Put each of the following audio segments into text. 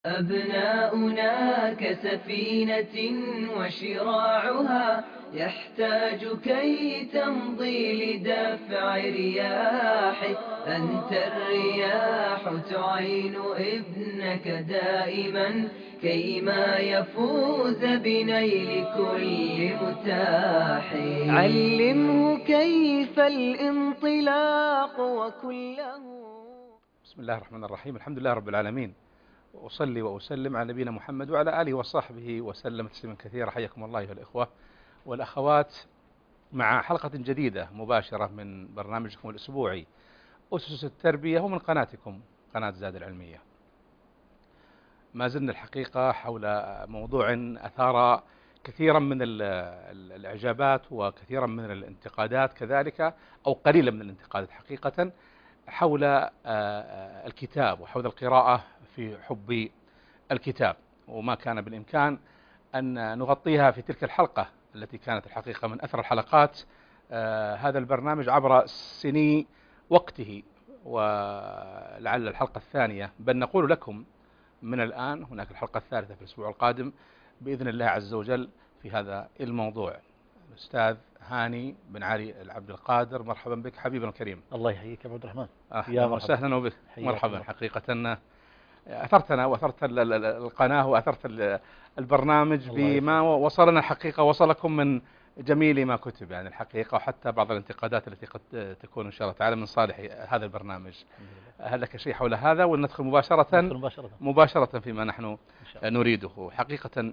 أبناؤنا كسفينة وشراعها يحتاج كي تمضي لدفع رياحه. أنت الرياح تعين ابنك دائما كيما يفوز بنيل كل متاح. علمه كيف الانطلاق وكله. بسم الله الرحمن الرحيم. الحمد لله رب العالمين، وأصلي وأسلم على نبينا محمد وعلى آله وصحبه وسلم تسليما كثيرا. حياكم الله أيها الإخوة والأخوات مع حلقة جديدة مباشرة من برنامجكم الأسبوعي أسس التربية، ومن قناتكم قناة زاد العلمية. ما زلنا الحقيقة حول موضوع أثار كثيرا من الإعجابات وكثيرا من الانتقادات كذلك، أو قليلا من الانتقادات حقيقة، حول الكتاب وحول القراءة في حب الكتاب، وما كان بالإمكان أن نغطيها في تلك الحلقة التي كانت الحقيقة من أثر الحلقات هذا البرنامج عبر سني وقته. ولعل الحلقة الثانية، بل نقول لكم من الآن هناك الحلقة الثالثة في الأسبوع القادم بإذن الله عز وجل في هذا الموضوع. الأستاذ هاني بن علي العبد القادر، مرحبا بك حبيبنا الكريم. الله يحييك يا عبد الرحمن. أهلا وسهلا وبك. مرحبا. حقيقة أثرتنا وأثرت القناة وأثرت البرنامج بما وصلنا الحقيقة، وصلكم من جميل ما كتب يعني الحقيقة، وحتى بعض الانتقادات التي قد تكون إن شاء الله تعالى من صالح هذا البرنامج. هل لك شيء حول هذا وندخل مباشرة فيما نحن نريده؟ حقيقة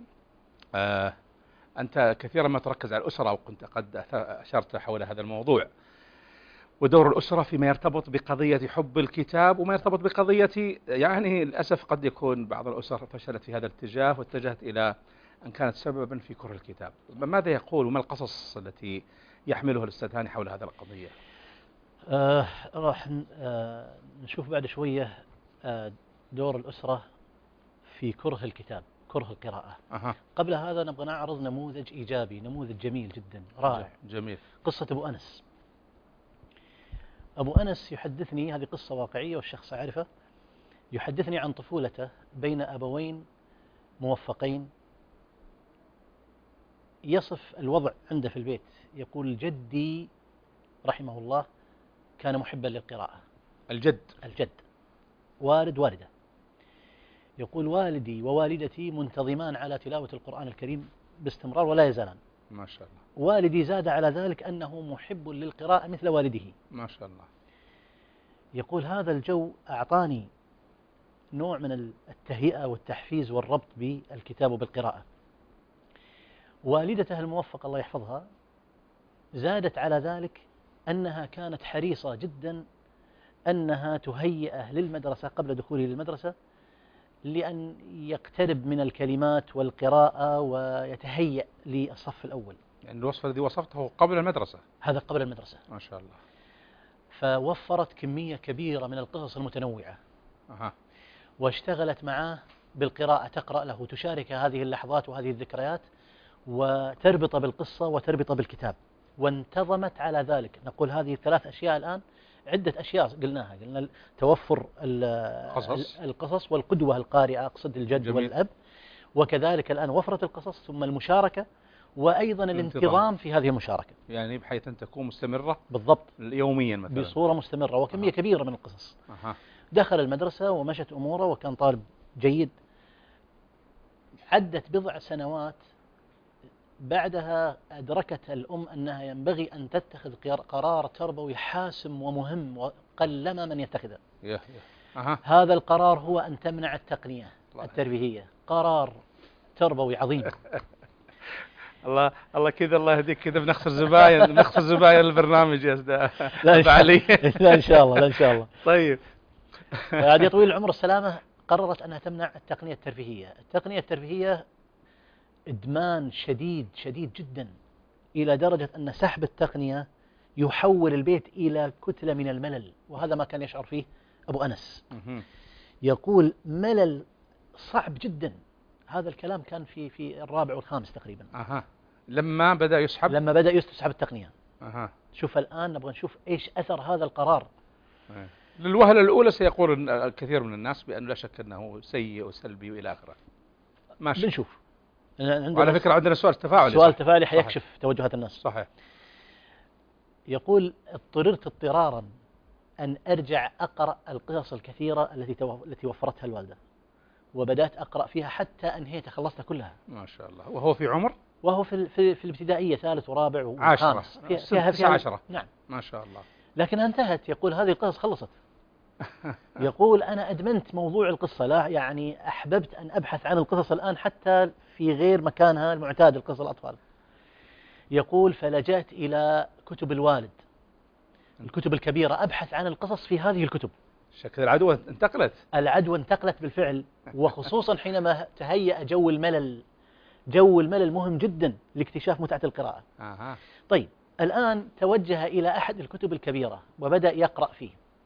أنت كثيرا ما تركز على الأسرة، وكنت قد أشرت حول هذا الموضوع ودور الأسرة فيما يرتبط بقضية حب الكتاب، وما يرتبط بقضية يعني للأسف قد يكون بعض الأسر فشلت في هذا الاتجاه واتجهت إلى أن كانت سببا في كره الكتاب. ماذا يقول وما القصص التي يحملها الأستاذ هاني حول هذا القضية؟ راح نشوف بعد شوية دور الأسرة في كره الكتاب، كره القراءة. قبل هذا نبغى نعرض نموذج إيجابي، نموذج جميل جدا رائع. جميل. قصة أبو أنس. أبو أنس يحدثني، هذه قصة واقعية والشخص أعرفه، يحدثني عن طفولته بين أبوين موفقين. يصف الوضع عنده في البيت، يقول: جدي رحمه الله كان محبا للقراءة. الجد والد والدة. يقول: والدي ووالدتي منتظمان على تلاوة القرآن الكريم باستمرار ولا يزالان. ما شاء الله. والدي زاد على ذلك أنه محب للقراءة مثل والده. ما شاء الله. يقول: هذا الجو أعطاني نوع من التهيئة والتحفيز والربط بالكتاب وبالقراءة. والدته الموفقة الله يحفظها زادت على ذلك أنها كانت حريصة جدا أنها تهيئه للمدرسة قبل دخوله للمدرسة، لأن يقترب من الكلمات والقراءة ويتهيأ للصف الأول. يعني الوصفة الذي وصفته قبل المدرسة؟ هذا قبل المدرسة. ما شاء الله. فوفرت كمية كبيرة من القصص المتنوعة. واشتغلت معه بالقراءة، تقرأ له، تشارك هذه اللحظات وهذه الذكريات، وتربط بالقصة وتربط بالكتاب، وانتظمت على ذلك. نقول هذه الثلاث أشياء الآن، عدة أشياء قلنا توفر القصص والقدوة القارئة، أقصد الجد والأب، وكذلك الآن وفرت القصص ثم المشاركة، وأيضا الانتظام في هذه المشاركة، يعني بحيث أن تكون مستمرة بالضبط يوميا مثلا بصورة مستمرة وكمية كبيرة من القصص. دخل المدرسة ومشت أموره وكان طالب جيد. عدت بضع سنوات بعدها أدركت الأم أنها ينبغي أن تتخذ قرار تربوي حاسم ومهم، وقلما من يتخذه. هذا القرار هو أن تمنع التقنية التربوية. قرار تربوي عظيم. الله كذا، الله يهديك، كذا بنخسر زباين البرنامج يا أستاذ. لا علي. لا إن شاء الله. طيب. بعد طويل العمر السلامة قررت أنها تمنع التقنية الترفيهية. التقنية الترفيهية إدمان شديد جدا، إلى درجة أن سحب التقنية يحول البيت إلى كتلة من الملل، وهذا ما كان يشعر فيه أبو أنس. يقول: ملل صعب جدا. هذا الكلام كان في الرابع والخامس تقريبا. لما بدأ يسحب التقنية. شوف الآن نبغى نشوف إيش أثر هذا القرار. للوهلة الأولى سيقول الكثير من الناس بأنه لا شك أنه سيء وسلبي وإلى آخره. ماشي. بنشوف. وعلى فكرة عندنا سؤال تفاعلي. سؤال تفاعلي حيكشف توجهات الناس. صحيح. يقول: اضطررت اضطرارا أن أرجع أقرأ القصص الكثيرة التي وفرتها الوالدة، وبدأت أقرأ فيها حتى أنهيت خلصتها كلها. ما شاء الله. وهو في عمر؟ وهو في الابتدائية، ثالث ورابع وخامس. فيها 10. نعم. ما شاء الله. لكنها انتهت. يقول: هذه القصص خلصت. يقول: أنا أدمنت موضوع القصة، لا يعني أحببت أن أبحث عن القصص الآن حتى في غير مكانها المعتاد القصص الأطفال. يقول: فلجأت إلى كتب الوالد، الكتب الكبيرة، أبحث عن القصص في هذه الكتب. شكل العدوى انتقلت. العدوى انتقلت بالفعل، وخصوصا حينما تهيأ جو الملل. جو الملل مهم جدا لاكتشاف متعة القراءة. طيب، الآن توجه إلى أحد الكتب الكبيرة وبدأ يقرأ فيه.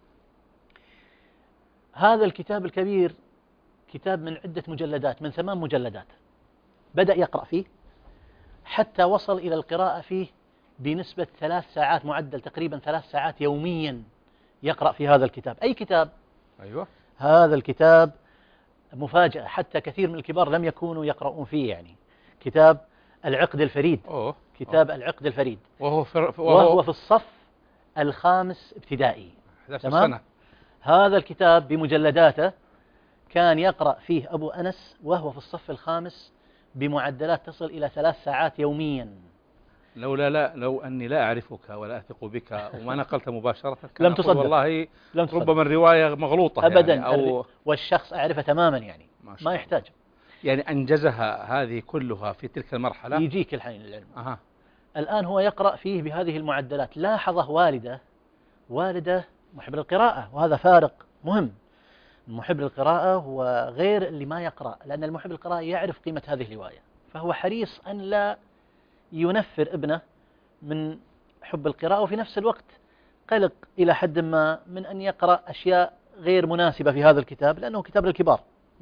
هذا الكتاب الكبير كتاب من عدة مجلدات، من 8 مجلدات. بدأ يقرأ فيه حتى وصل إلى القراءة فيه بنسبة 3 ساعات، معدل تقريبا 3 ساعات يوميا يقرأ في هذا الكتاب. أي كتاب؟ أيوة. هذا الكتاب مفاجأة، حتى كثير من الكبار لم يكونوا يقرؤون فيه. يعني كتاب العقد الفريد. كتاب العقد الفريد، وهو في الصف الخامس ابتدائي. تمام؟ هذا الكتاب بمجلداته كان يقرأ فيه أبو أنس وهو في الصف الخامس بمعدلات تصل إلى 3 ساعات يوميا. لو أني لا أعرفك ولا أثق بك وما نقلت مباشرة لم تصدق والله. ربما الرواية مغلوطة أبدا يعني والشخص أعرفه تماما، يعني ما يحتاج. يعني أنجزها هذه كلها في تلك المرحلة. يجيك الحين العلم. الآن هو يقرأ فيه بهذه المعدلات. لاحظه والده محب للقراءة، وهذا فارق مهم. المحب للقراءة هو غير اللي ما يقرأ، لأن المحب للقراءة يعرف قيمة هذه الرواية، فهو حريص أن لا ينفر ابنه من حب القراءة، وفي نفس الوقت قلق إلى حد ما من أن يقرأ أشياء غير مناسبة في هذا الكتاب، لأنه كتاب للكبار.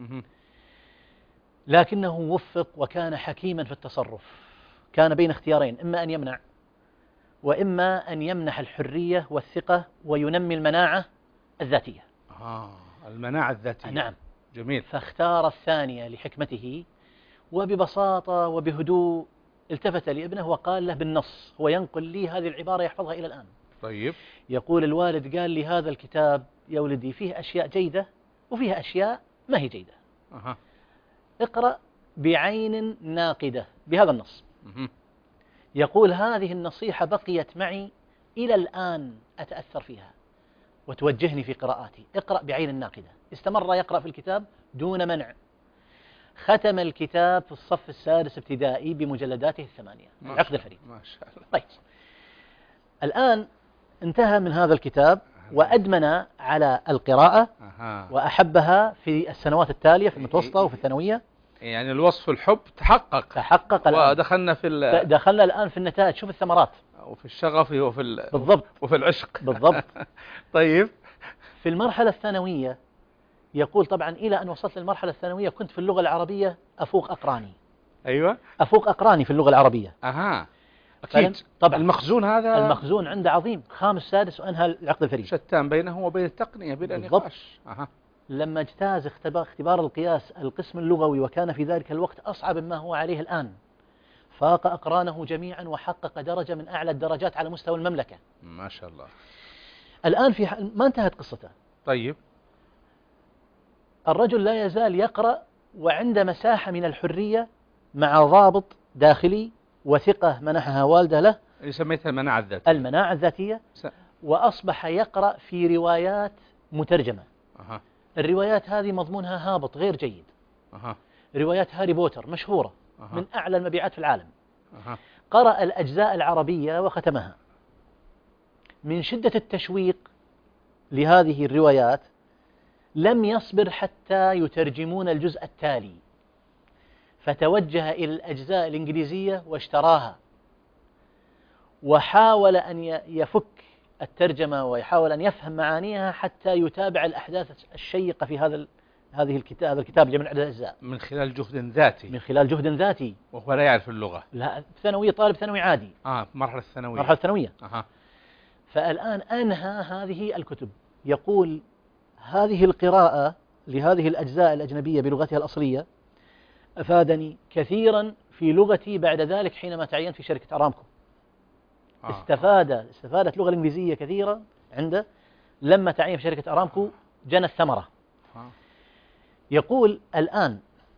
لكنه وفق وكان حكيما في التصرف. كان بين اختيارين: إما أن يمنع، وإما أن يمنح الحرية والثقة وينمي المناعة الذاتية. المناعة الذاتية. نعم. جميل. فاختار الثانية لحكمته، وببساطة وبهدوء التفت لابنه وقال له بالنص، هو ينقل لي هذه العبارة يحفظها إلى الآن. طيب. يقول: الوالد قال لي هذا الكتاب يا ولدي فيه أشياء جيدة وفيه أشياء ما هي جيدة. اقرأ بعين ناقدة بهذا النص. يقول: هذه النصيحة بقيت معي إلى الآن أتأثر فيها وتوجهني في قراءاتي. اقرأ بعين ناقدة. استمر يقرأ في الكتاب دون منع. ختم الكتاب في الصف السادس ابتدائي بمجلداته 8 العقد الفريد. ما شاء الله. طيب، الآن انتهى من هذا الكتاب وأدمن على القراءة وأحبها في السنوات التالية في المتوسطة وفي الثانوية. يعني الوصف الحب تحقق ودخلنا دخلنا الآن في النتائج. شوف الثمرات، وفي الشغف بالضبط، وفي العشق بالضبط. طيب، في المرحلة الثانوية يقول: طبعا إلى أن وصلت للمرحلة الثانوية كنت في اللغة العربية أفوق أقراني. أيوة، أفوق أقراني في اللغة العربية. أكيد. طبعا المخزون عنده عظيم، خامس سادس وأنهى العقد الفريد. شتان بينه وبين التقنية بلا نقاش. لما اجتاز اختبار القياس القسم اللغوي، وكان في ذلك الوقت أصعب مما هو عليه الآن، فاق أقرانه جميعا وحقق درجة من أعلى الدرجات على مستوى المملكة. ما شاء الله. الآن ما انتهت قصته. طيب، الرجل لا يزال يقرأ وعنده مساحة من الحرية مع ضابط داخلي وثقة منحها والده له، اللي سميتها المناعة الذاتية. وأصبح يقرأ في روايات مترجمة. الروايات هذه مضمونها هابط غير جيد. روايات هاري بوتر مشهورة من أعلى المبيعات في العالم. قرأ الأجزاء العربية وختمها. من شدة التشويق لهذه الروايات لم يصبر حتى يترجمون الجزء التالي، فتوجه إلى الأجزاء الإنجليزية واشتراها، وحاول أن يفك الترجمة ويحاول أن يفهم معانيها حتى يتابع الأحداث الشيقة في هذا الكتاب اللي من عدد الأجزاء من خلال جهد ذاتي. وهو لا يعرف اللغة. لا، ثانوي، طالب ثانوي عادي. مرحلة الثانوية. فالآن أنهى هذه الكتب يقول هذه القراءة لهذه الأجزاء الأجنبية بلغتها الأصلية أفادني كثيرا في لغتي بعد ذلك حينما تعينت في شركة أرامكو. استفادت اللغة الإنجليزية كثيرا عنده لما تعين في شركة أرامكو جنى الثمرة. يقول الآن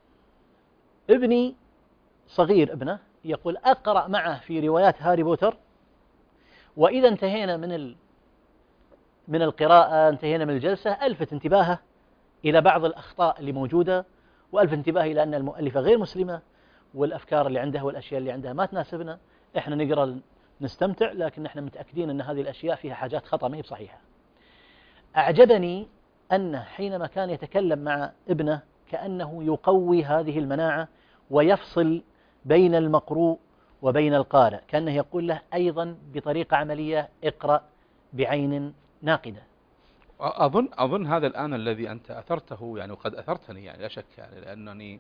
ابني صغير ابنه يقول أقرأ معه في روايات هاري بوتر، وإذا انتهينا من القراءة انتهينا من الجلسة ألفت انتباهه إلى بعض الأخطاء اللي موجودة، وألفت انتباهه إلى أن المؤلفة غير مسلمة والأفكار اللي عندها والأشياء اللي عندها ما تناسبنا. إحنا نقرأ نستمتع، لكن إحنا متأكدين أن هذه الأشياء فيها حاجات خطأ ما هي بصحيحة. أعجبني أنه حينما كان يتكلم مع ابنه كأنه يقوي هذه المناعة ويفصل بين المقروء وبين القارئ، كأنه يقول له أيضا بطريقة عملية اقرأ بعين ناقدة. أظن هذا الآن الذي أنت أثرته يعني، وقد أثرتني يعني لا شك يعني، لأنني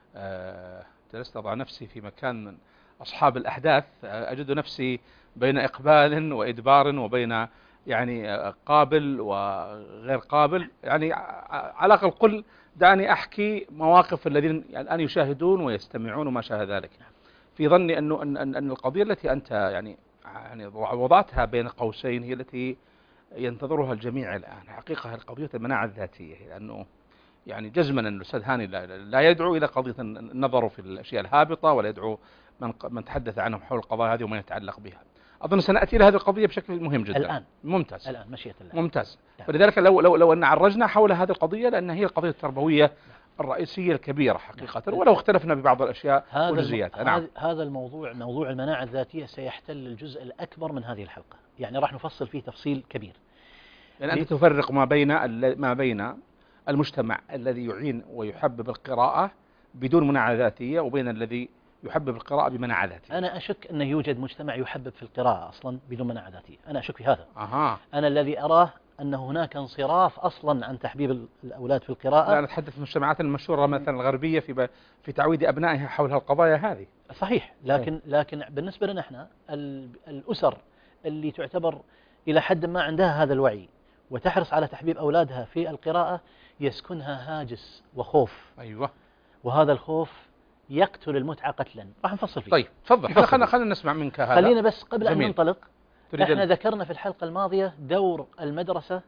جلست أضع نفسي في مكان من أصحاب الأحداث، أجد نفسي بين إقبال وإدبار وبين يعني قابل وغير قابل. يعني على الأقل قل دعني أحكي مواقف الذين يعني الآن يشاهدون ويستمعون وما شابه ذلك، في ظني أنه أن القضية التي أنت يعني وضعتها بين قوسين هي التي ينتظرها الجميع الآن حقيقة، قضية المناعة الذاتية. لأنه يعني جزما أن الأستاذ هاني لا يدعو إلى قضية النظر في الأشياء الهابطة، ولا يدعو من تحدث عنهم حول القضايا هذه وما يتعلق بها. أظن سنأتي إلى هذه القضية بشكل مهم جدا الآن. ممتاز الآن مشيئة الله. ممتاز. فلذلك لو أن عرجنا حول هذه القضية، لأن هي القضية التربوية الرئيسية الكبيرة حقيقة، ولو اختلفنا ببعض الأشياء والجزئيات. هذا الموضوع، موضوع المناعة الذاتية، سيحتل الجزء الأكبر من هذه الحلقة، يعني راح نفصل فيه تفصيل كبير. يعني أنت تفرق ما بين المجتمع الذي يعين ويحبب القراءة بدون مناعة ذاتية، وبين الذي يحبب القراءة بمناعة ذاتية. أنا أشك أنه يوجد مجتمع يحبب في القراءة أصلا بدون مناعة ذاتية، أنا أشك في هذا. أنا الذي أراه أن هناك انصراف أصلا عن تحبيب الأولاد في القراءة. لا، نتحدث عن المجتمعات المشهورة مثلا الغربية في تعويد أبنائها حول القضايا هذه. صحيح، لكن بالنسبة لنا احنا الأسر اللي تعتبر إلى حد ما عندها هذا الوعي وتحرص على تحبيب أولادها في القراءة يسكنها هاجس وخوف. أيوة. وهذا الخوف يقتل المتعة قتلا. راح نفصل فيه. طيب تفضل، خلينا نسمع منك هذا. خلينا بس قبل أن ننطلق، احنا ذكرنا في الحلقة الماضية دور المدرسة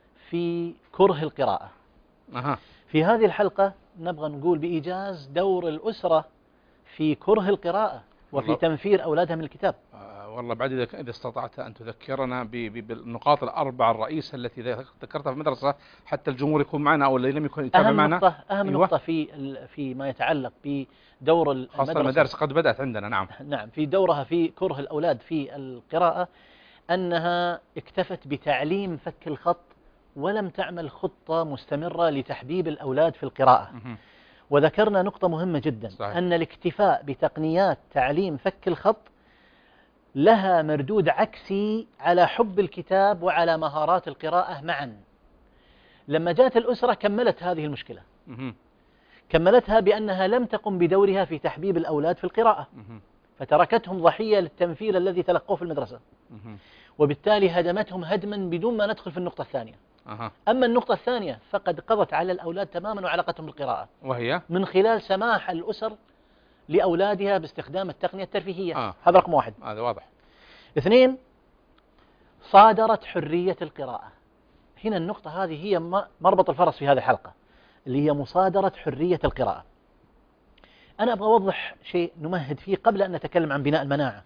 في كره القراءة. في هذه الحلقة نبغى نقول بإيجاز دور الأسرة في كره القراءة وفي تنفير أولادها من الكتاب. والله بعد إذا استطعت أن تذكرنا بالنقاط الأربعة الرئيسة التي ذكرتها في المدرسة، حتى الجمهور يكون معنا أو الذي لم يكن يتابع معنا. أهم نقطة في ما يتعلق بدور المدرسة، خاصة المدارس قد بدأت عندنا. نعم، في دورها في كره الأولاد في القراءة، أنها اكتفت بتعليم فك الخط ولم تعمل خطة مستمرة لتحبيب الأولاد في القراءة. وذكرنا نقطة مهمة جدا. صحيح. أن الاكتفاء بتقنيات تعليم فك الخط لها مردود عكسي على حب الكتاب وعلى مهارات القراءة معا. لما جاءت الأسرة كملت هذه المشكلة، كملتها بأنها لم تقم بدورها في تحبيب الأولاد في القراءة، فتركتهم ضحية للتنفير الذي تلقوه في المدرسة، وبالتالي هدمتهم هدما بدون ما ندخل في النقطة الثانية. أما النقطة الثانية فقد قضت على الأولاد تماما وعلاقتهم بالقراءة، وهي من خلال سماح الأسر لأولادها باستخدام التقنية الترفيهية. هذا رقم واحد. هذا واضح. 2، صادرت حرية القراءة. هنا النقطة هذه هي مربط الفرس في هذه الحلقة، اللي هي مصادرة حرية القراءة. أنا أبغى أوضح شيء نمهد فيه قبل أن نتكلم عن بناء المناعة.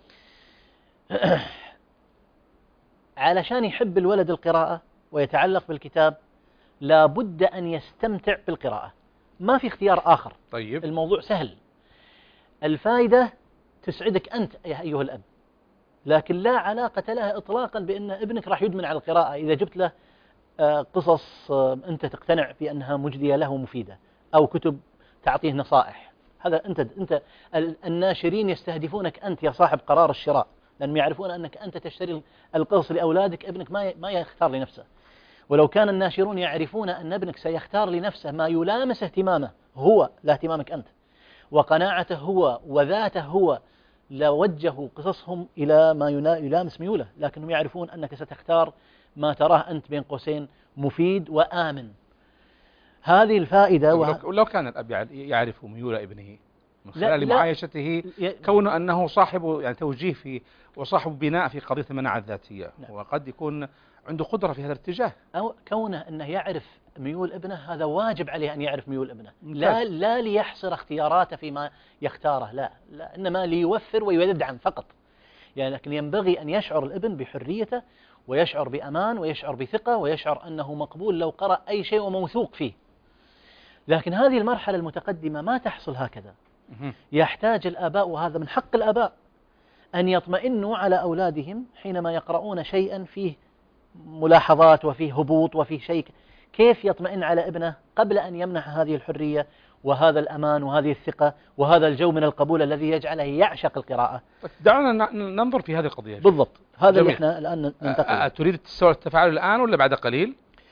علشان يحب الولد القراءة ويتعلق بالكتاب لابد أن يستمتع بالقراءة، ما في اختيار آخر. طيب. الموضوع سهل. الفائدة تسعدك أنت يا أيها الأب، لكن لا علاقة لها إطلاقا بأن ابنك راح يدمن على القراءة إذا جبت له قصص أنت تقتنع بأنها مجدية له ومفيدة، أو كتب تعطيه نصائح. هذا أنت الناشرين يستهدفونك أنت يا صاحب قرار الشراء، لأنهم يعرفون أنك أنت تشتري القصص لأولادك. ابنك ما يختار لنفسه، ولو كان الناشرون يعرفون أن ابنك سيختار لنفسه ما يلامس اهتمامه هو لا اهتمامك أنت وقناعته هو وذاته هو، لوجهوا قصصهم إلى ما يلامس ميوله، لكنهم يعرفون أنك ستختار ما تراه أنت بين قوسين مفيد وآمن. هذه الفائدة. ولو كان الأب يعرف ميول ابنه من لا خلال لا معايشته، كونه أنه صاحب يعني توجيه في وصاحب بناء في قضية المناعة الذاتية، وقد يكون عنده قدرة في هذا الاتجاه. أو كونه أنه يعرف ميول ابنه، هذا واجب عليه أن يعرف ميول ابنه، ممتاز. لا ليحصر اختياراته فيما يختاره، لا إنما ليوفر ويدعم فقط. يعني لكن ينبغي أن يشعر الابن بحريته، ويشعر بأمان، ويشعر بثقة، ويشعر أنه مقبول لو قرأ أي شيء وموثوق فيه. لكن هذه المرحلة المتقدمة ما تحصل هكذا. يحتاج الآباء، وهذا من حق الآباء، أن يطمئنوا على أولادهم حينما يقرؤون شيئا فيه ملاحظات وفيه هبوط وفيه شيء. كيف يطمئن على ابنه قبل أن يمنح هذه الحرية وهذا الأمان وهذه الثقة وهذا الجو من القبول الذي يجعله يعشق القراءة؟ دعونا ننظر في هذه القضية. بالضبط، هذا جميل. اللي احنا الآن ننتقل. تريد التفاعل الآن ولا بعد قليل؟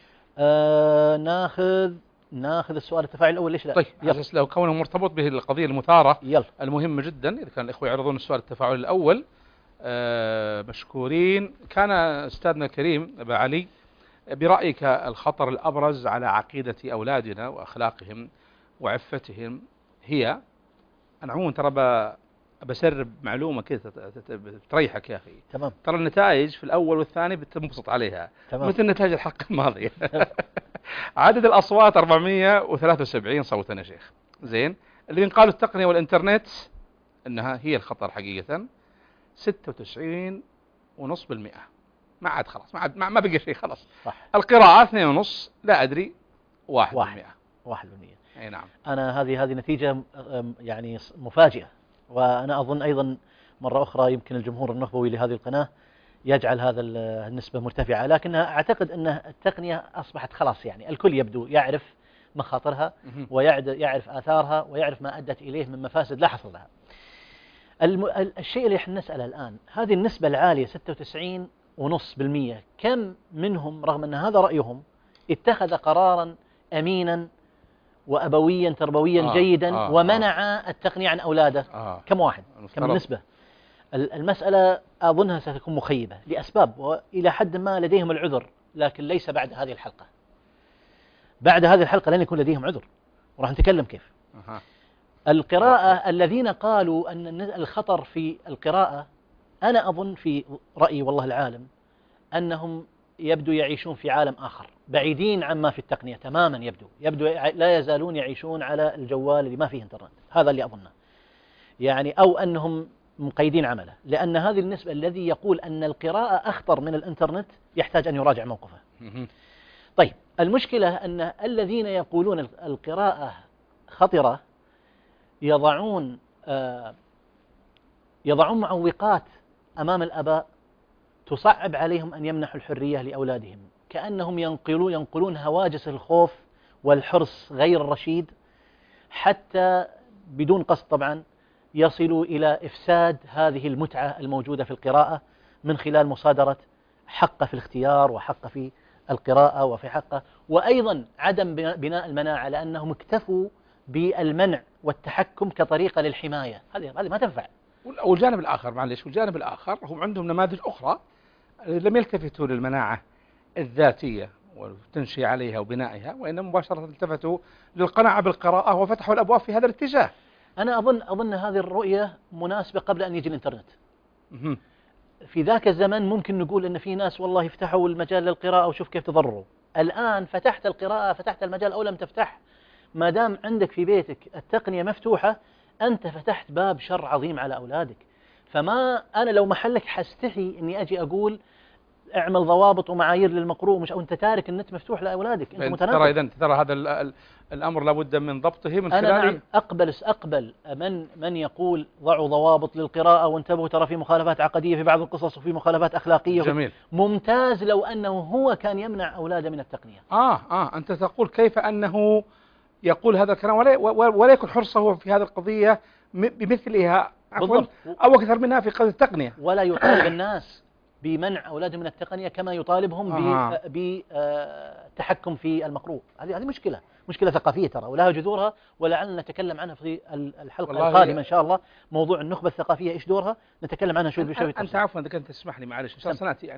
ناخذ السؤال التفاعل الأول، ليش لا؟ طيب، لو كونه مرتبط به القضية المثارة يلا. المهمة جدا، إذا كان الإخوة يعرضون السؤال التفاعل الأول مشكورين. كان أستاذنا الكريم أبا علي، برأيك الخطر الأبرز على عقيدة أولادنا وأخلاقهم وعفتهم هي؟ أنا عموما ترى بسرب معلومة كذا تريحك يا أخي. تمام. ترى النتائج في الأول والثاني بتنبسط عليها. تمام. مثل نتائج الحلقة الماضية. عدد الأصوات 473 صوتا يا شيخ. زين. الذين قالوا التقنية والإنترنت أنها هي الخطر حقيقة 96.5%. ما عاد خلاص، ما بقى شيء خلاص. صح. القراءة 2.5، لا أدري 1%. 1%. أي نعم. أنا هذه نتيجة يعني مفاجئة، وأنا أظن أيضا مرة أخرى يمكن الجمهور النخبوي لهذه القناة يجعل هذا النسبة مرتفعة، لكنها أعتقد أن التقنية أصبحت خلاص، يعني الكل يبدو يعرف مخاطرها ويعرف آثارها ويعرف ما أدت إليه من مفاسد لا حصر لها. الشيء اللي احنا نسأله الآن، هذه النسبة العالية 96.5%، كم منهم رغم أن هذا رأيهم اتخذ قرارا أمينا وأبويا تربويا جيدا ومنع التقنية عن أولاده؟ كم واحد؟ كم نسبة؟ المسألة أظنها ستكون مخيبة لأسباب، وإلى حد ما لديهم العذر، لكن ليس بعد هذه الحلقة. بعد هذه الحلقة لن يكون لديهم عذر، وراح نتكلم كيف. القراءة، الذين قالوا أن الخطر في القراءة، أنا أظن في رأيي والله العالم أنهم يبدو يعيشون في عالم آخر بعيدين عما في التقنية تماما. يبدو لا يزالون يعيشون على الجوال اللي ما فيه انترنت، هذا اللي أظنه يعني، أو أنهم مقيدين عمله، لأن هذه النسبة الذي يقول أن القراءة أخطر من الانترنت يحتاج أن يراجع موقفه. طيب، المشكلة أن الذين يقولون القراءة خطرة يضعون معوقات أمام الآباء تصعب عليهم أن يمنحوا الحرية لأولادهم، كأنهم ينقلون هواجس الخوف والحرص غير الرشيد، حتى بدون قصد طبعا يصلوا إلى إفساد هذه المتعة الموجودة في القراءة من خلال مصادرة حقه في الاختيار وحقه في القراءة وفي حقه، وأيضا عدم بناء المناعة، لأنهم اكتفوا بالمنع والتحكم كطريقة للحماية. هذه ما تنفع. والجانب الآخر معلش، والجانب الآخر هم عندهم نماذج أخرى لم يلتفتوا للمناعة الذاتية والتنشئة عليها وبنائها، وإنما مباشرة التفتوا للقناعة بالقراءة وفتحوا الأبواب في هذا الاتجاه. أنا أظن هذه الرؤية مناسبة قبل أن يجي الإنترنت. في ذاك الزمن ممكن نقول أن في ناس والله يفتحوا المجال للقراءة وشوف كيف تضرروا. الآن فتحت القراءة، فتحت المجال أو لم تفتح، ما دام عندك في بيتك التقنية مفتوحة، أنت فتحت باب شر عظيم على أولادك. فما أنا لو محلك حستحي أني أجي أقول اعمل ضوابط ومعايير للمقروء، مش أو أنت تارك النت مفتوح لأولادك. أنت متناقض. ترى هذا الأمر لابد من ضبطه من خلال. أنا نعم أقبل من يقول ضعوا ضوابط للقراءة وانتبهوا ترى في مخالفات عقدية في بعض القصص وفي مخالفات أخلاقية. جميل. ممتاز لو أنه هو كان يمنع أولاده من التقنية. أنت تقول كيف أنه يقول هذا الكلام ولا يكون حرصه في هذه القضية بمثلها أو أكثر منها في قضية التقنية، ولا يطالب الناس بمنع أولادهم من التقنية كما يطالبهم بالتحكم في المقروء. هذه مشكلة ثقافية ترى، ولها جذورها، ولعلنا نتكلم عنها في الحلقة القادمة إن شاء الله. موضوع النخبة الثقافية إيش دورها نتكلم عنها شوي بشوي. أنت عفوا إذا كنت تسمح لي معلش إن شاء الله سنأتي يعني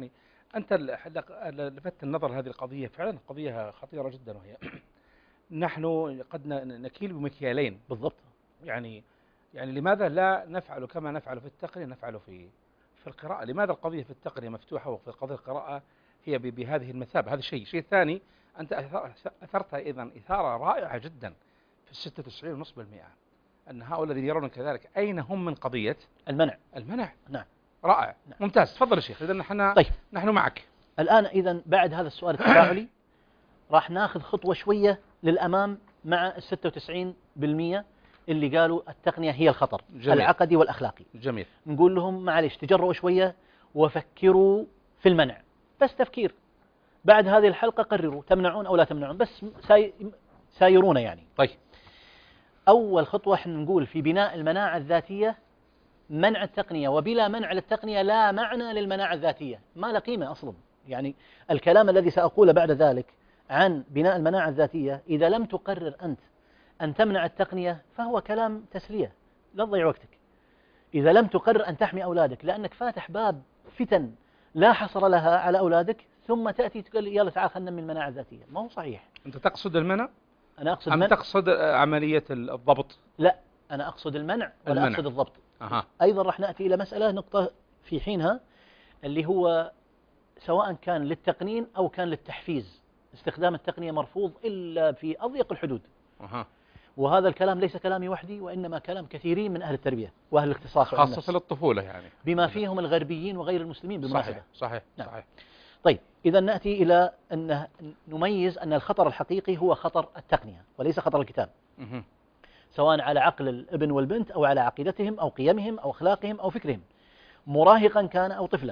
أنت لفتت النظر لهذه القضية، فعلا قضية خطيرة جدا، وهي نحن قد نكيل بمكيالين بالضبط. يعني لماذا لا نفعل كما نفعل في التقنية نفعل في القراءة؟ لماذا القضية في التقنية مفتوحة وفي قضية القراءة هي بهذه المثابة؟ هذا شيء ثاني، أنت أثرت أيضا إثارة رائعة جدا في 96.5%، أن هؤلاء الذين يرون كذلك أين هم من قضية المنع. نعم. رائع. نعم. ممتاز. تفضل يا شيخ. إذن نحن معك الآن. إذن بعد هذا السؤال التفاعلي راح ناخذ خطوة شوية للأمام مع 96% اللي قالوا التقنية هي الخطر. جميل. العقدي والأخلاقي. جميل. نقول لهم معليش تجرؤوا شوية وفكروا في المنع، بس تفكير. بعد هذه الحلقة قرروا تمنعون أو لا تمنعون، بس سايرون يعني. طيب، أول خطوة احنا نقول في بناء المناعة الذاتية منع التقنية، وبلا منع للتقنية لا معنى للمناعة الذاتية، ما له قيمة أصلا. يعني الكلام الذي سأقوله بعد ذلك عن بناء المناعة الذاتية، إذا لم تقرر أنت أن تمنع التقنية فهو كلام تسلية، لا تضيع وقتك. إذا لم تقرر أن تحمي أولادك، لأنك فاتح باب فتن لا حصر لها على أولادك، ثم تأتي تقول يلا تعال خلينا ننمي المناعة الذاتية، ما هو صحيح. أنت تقصد المنع؟ أنا أقصد أم تقصد عملية الضبط؟ لا، أنا أقصد المنع ولا أقصد الضبط. أيضا راح نأتي إلى مسألة نقطة في حينها، اللي هو سواء كان للتقنين أو كان للتحفيز، استخدام التقنية مرفوض إلا في أضيق الحدود. وهذا الكلام ليس كلامي وحدي، وإنما كلام كثيرين من أهل التربية وأهل الاختصاص، خاصة للطفولة يعني، بما فيهم الغربيين وغير المسلمين بالمناسبة. صحيح. نعم. صحيح. طيب، إذا نأتي إلى أن نميز أن الخطر الحقيقي هو خطر التقنية وليس خطر الكتاب، سواء على عقل الابن والبنت أو على عقيدتهم أو قيمهم أو أخلاقهم أو فكرهم، مراهقا كان أو طفلا.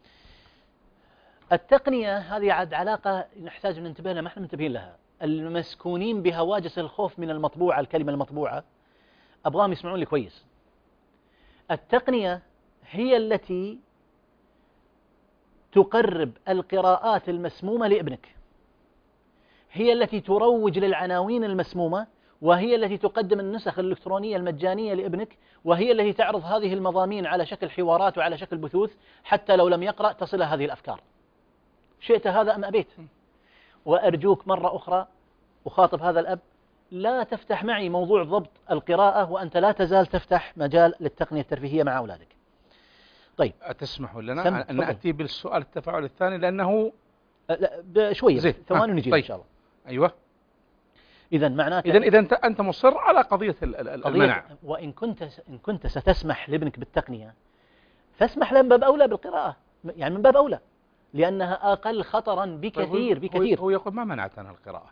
التقنية هذه عاد علاقة نحتاج أن ننتبه لها، ما احنا منتبهين لها. المسكونين بهواجس الخوف من المطبوعة، الكلمة المطبوعة، أبغاهم يسمعون لي كويس. التقنية هي التي تقرب القراءات المسمومة لابنك، هي التي تروج للعناوين المسمومة، وهي التي تقدم النسخ الإلكترونية المجانية لابنك، وهي التي تعرض هذه المضامين على شكل حوارات وعلى شكل بثوث، حتى لو لم يقرأ تصل هذه الأفكار، شئت هذا أم أبيت. وأرجوك مرة أخرى أخاطب هذا الأب، لا تفتح معي موضوع ضبط القراءة وأنت لا تزال تفتح مجال للتقنية الترفيهية مع أولادك. طيب، تسمح لنا أن نأتي بالسؤال التفاعل الثاني، لأنه شوية ثواني نجيب إن شاء الله. أيوة. إذا معناته إذا أنت مصر على قضية المنع، وإن كنت ستسمح لابنك بالتقنية فاسمح له من باب أولى بالقراءة، يعني من باب أولى، لأنها أقل خطرا بكثير. هو يقول ما منعتنا القراءة.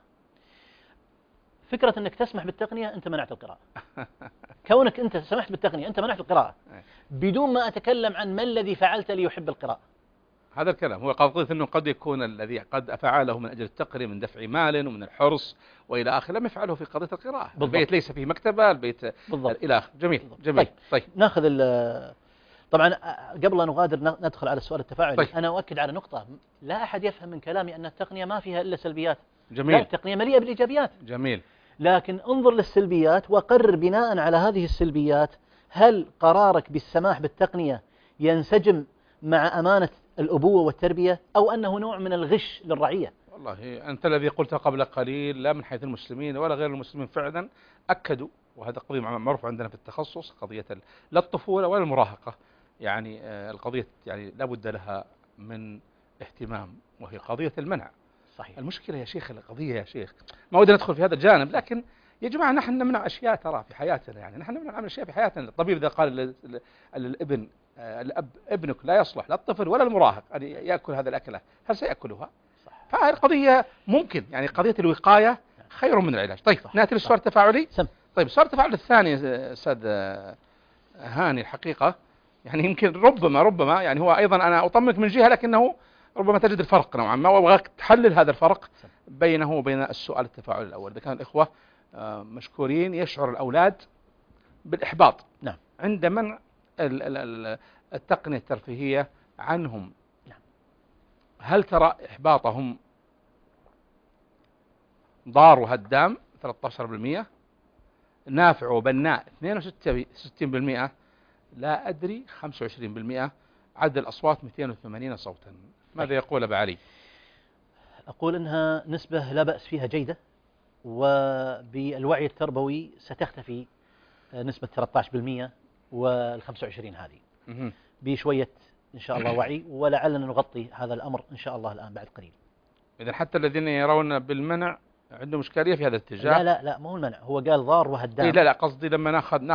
فكرة أنك تسمح بالتقنية أنت منعت القراءة. كونك أنت سمحت بالتقنية أنت منعت القراءة، بدون ما أتكلم عن ما الذي فعلت ليحب القراءة. هذا الكلام هو قضية أنه قد يكون الذي قد فعله من أجل التقنية من دفع مال ومن الحرص وإلى آخره لم يفعله في قضية القراءة. البيت ليس فيه مكتبة، البيت إلى آخره. جميل. طيب. ناخذ طبعا قبل أن نغادر ندخل على السؤال التفاعلي. طيب. أنا أؤكد على نقطة، لا أحد يفهم من كلامي أن التقنية ما فيها إلا سلبيات. جميل. لا، التقنية مليئة بالإيجابيات. جميل. لكن انظر للسلبيات وقرر بناء على هذه السلبيات هل قرارك بالسماح بالتقنية ينسجم مع أمانة الأبوة والتربية، أو أنه نوع من الغش للرعية. والله أنت الذي قلت قبل قليل لا من حيث المسلمين ولا غير المسلمين فعلا أكدوا، وهذا قضية معروف عندنا في التخصص، قضية لا الطفولة ولا المراهقة، يعني القضية يعني لابد لها من اهتمام، وهي قضية المنع. صحيح. المشكلة يا شيخ، القضية يا شيخ ما ودنا ندخل في هذا الجانب، لكن يا جماعة نحن نمنع أشياء ترى في حياتنا، يعني نحن نمنع أشياء في حياتنا. الطبيب إذا قال للابن الأب ابنك لا يصلح لا الطفل ولا المراهق أن يأكل هذه الأكلة، هل سيأكلها؟ فهذه القضية ممكن، يعني قضية الوقاية خير من العلاج. طيب، نأتي للسؤال التفاعلي. طيب، السؤال التفاعلي الثاني أستاذ هاني، الحقيقة يعني يمكن ربما يعني هو أيضا أنا أطمنك من جهة، لكنه ربما تجد الفرق نوعا ما، وأبغاك تحلل هذا الفرق بينه وبين السؤال التفاعلي الأول. إذا كان الإخوة مشكورين، يشعر الأولاد بالإحباط عند منع التقنية الترفيهية عنهم، هل ترى إحباطهم ضار وهدام 13%، نافع وبناء 62%، لا أدري 25%، عدد الأصوات 280 صوتا؟ ماذا يقول أبا علي؟ أقول أنها نسبة لا بأس فيها جيدة، وبالوعي التربوي ستختفي نسبة 13% وال25 هذه بشوية إن شاء الله وعي، ولعلنا نغطي هذا الأمر إن شاء الله الآن بعد قليل. إذا حتى الذين يرون بالمنع عندهم إشكالية في هذا الاتجاه. لا مو المنع، هو قال ضار وهدام. إيه لا قصدي لما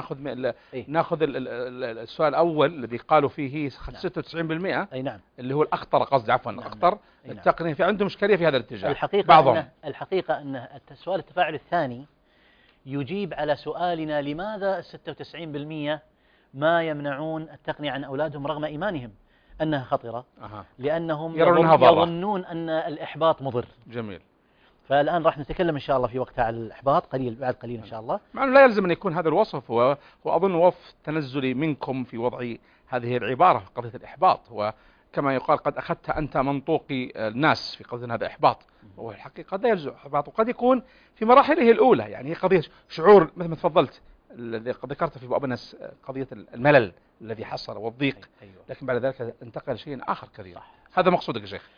ناخذ السؤال الأول الذي قالوا فيه 96%. أي نعم. اللي هو الأخطر، قصدي عفوا الأخطر التقنية، في عندهم إشكالية في هذا الاتجاه. الحقيقة أن السؤال التفاعل الثاني يجيب على سؤالنا لماذا 96% ما يمنعون التقنية عن أولادهم رغم إيمانهم أنها خطرة. لأنهم يظنون أن الإحباط مضر. جميل. فالآن راح نتكلم إن شاء الله في وقتها على الإحباط بعد قليل إن شاء الله. مع أنه لا يلزم أن يكون هذا الوصف، وأظن وصف تنزلي منكم في وضع هذه العبارة في قضية الإحباط، وكما يقال قد أخذت أنت منطوق الناس في قضية هذا إحباط، وهو الحقيقة لا يلزم إحباط، وقد يكون في مراحله الأولى، يعني هي قضية شعور مثل ما تفضلت الذي قد ذكرت في بعض الناس، قضية الملل الذي حصل والضيق. لكن بعد ذلك انتقل شيء آخر كثير. هذا مقصودك يا شيخ؟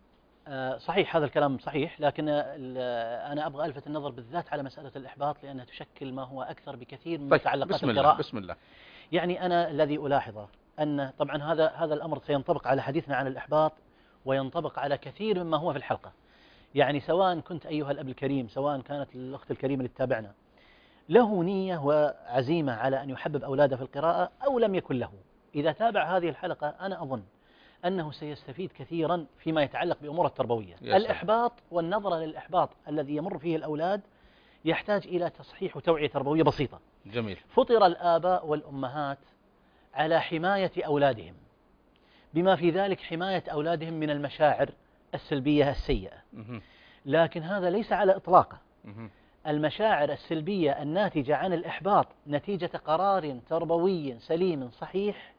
صحيح، هذا الكلام صحيح، لكن أنا أبغى ألفت النظر بالذات على مسألة الإحباط، لأنها تشكل ما هو أكثر بكثير من متعلقات القراءة. بسم الله. يعني أنا الذي ألاحظه أن طبعا هذا الأمر سينطبق على حديثنا عن الإحباط، وينطبق على كثير مما هو في الحلقة. يعني سواء كنت أيها الأب الكريم، سواء كانت الأخت الكريمة اللي تتابعنا له نية وعزيمة على أن يحبب أولاده في القراءة أو لم يكن له، إذا تابع هذه الحلقة أنا أظن أنه سيستفيد كثيرا فيما يتعلق بأمور التربوية. الإحباط والنظرة للإحباط الذي يمر فيه الأولاد يحتاج إلى تصحيح وتوعية تربوية بسيطة. جميل. فطر الآباء والأمهات على حماية أولادهم، بما في ذلك حماية أولادهم من المشاعر السلبية السيئة، لكن هذا ليس على إطلاقه. المشاعر السلبية الناتجة عن الإحباط نتيجة قرار تربوي سليم صحيح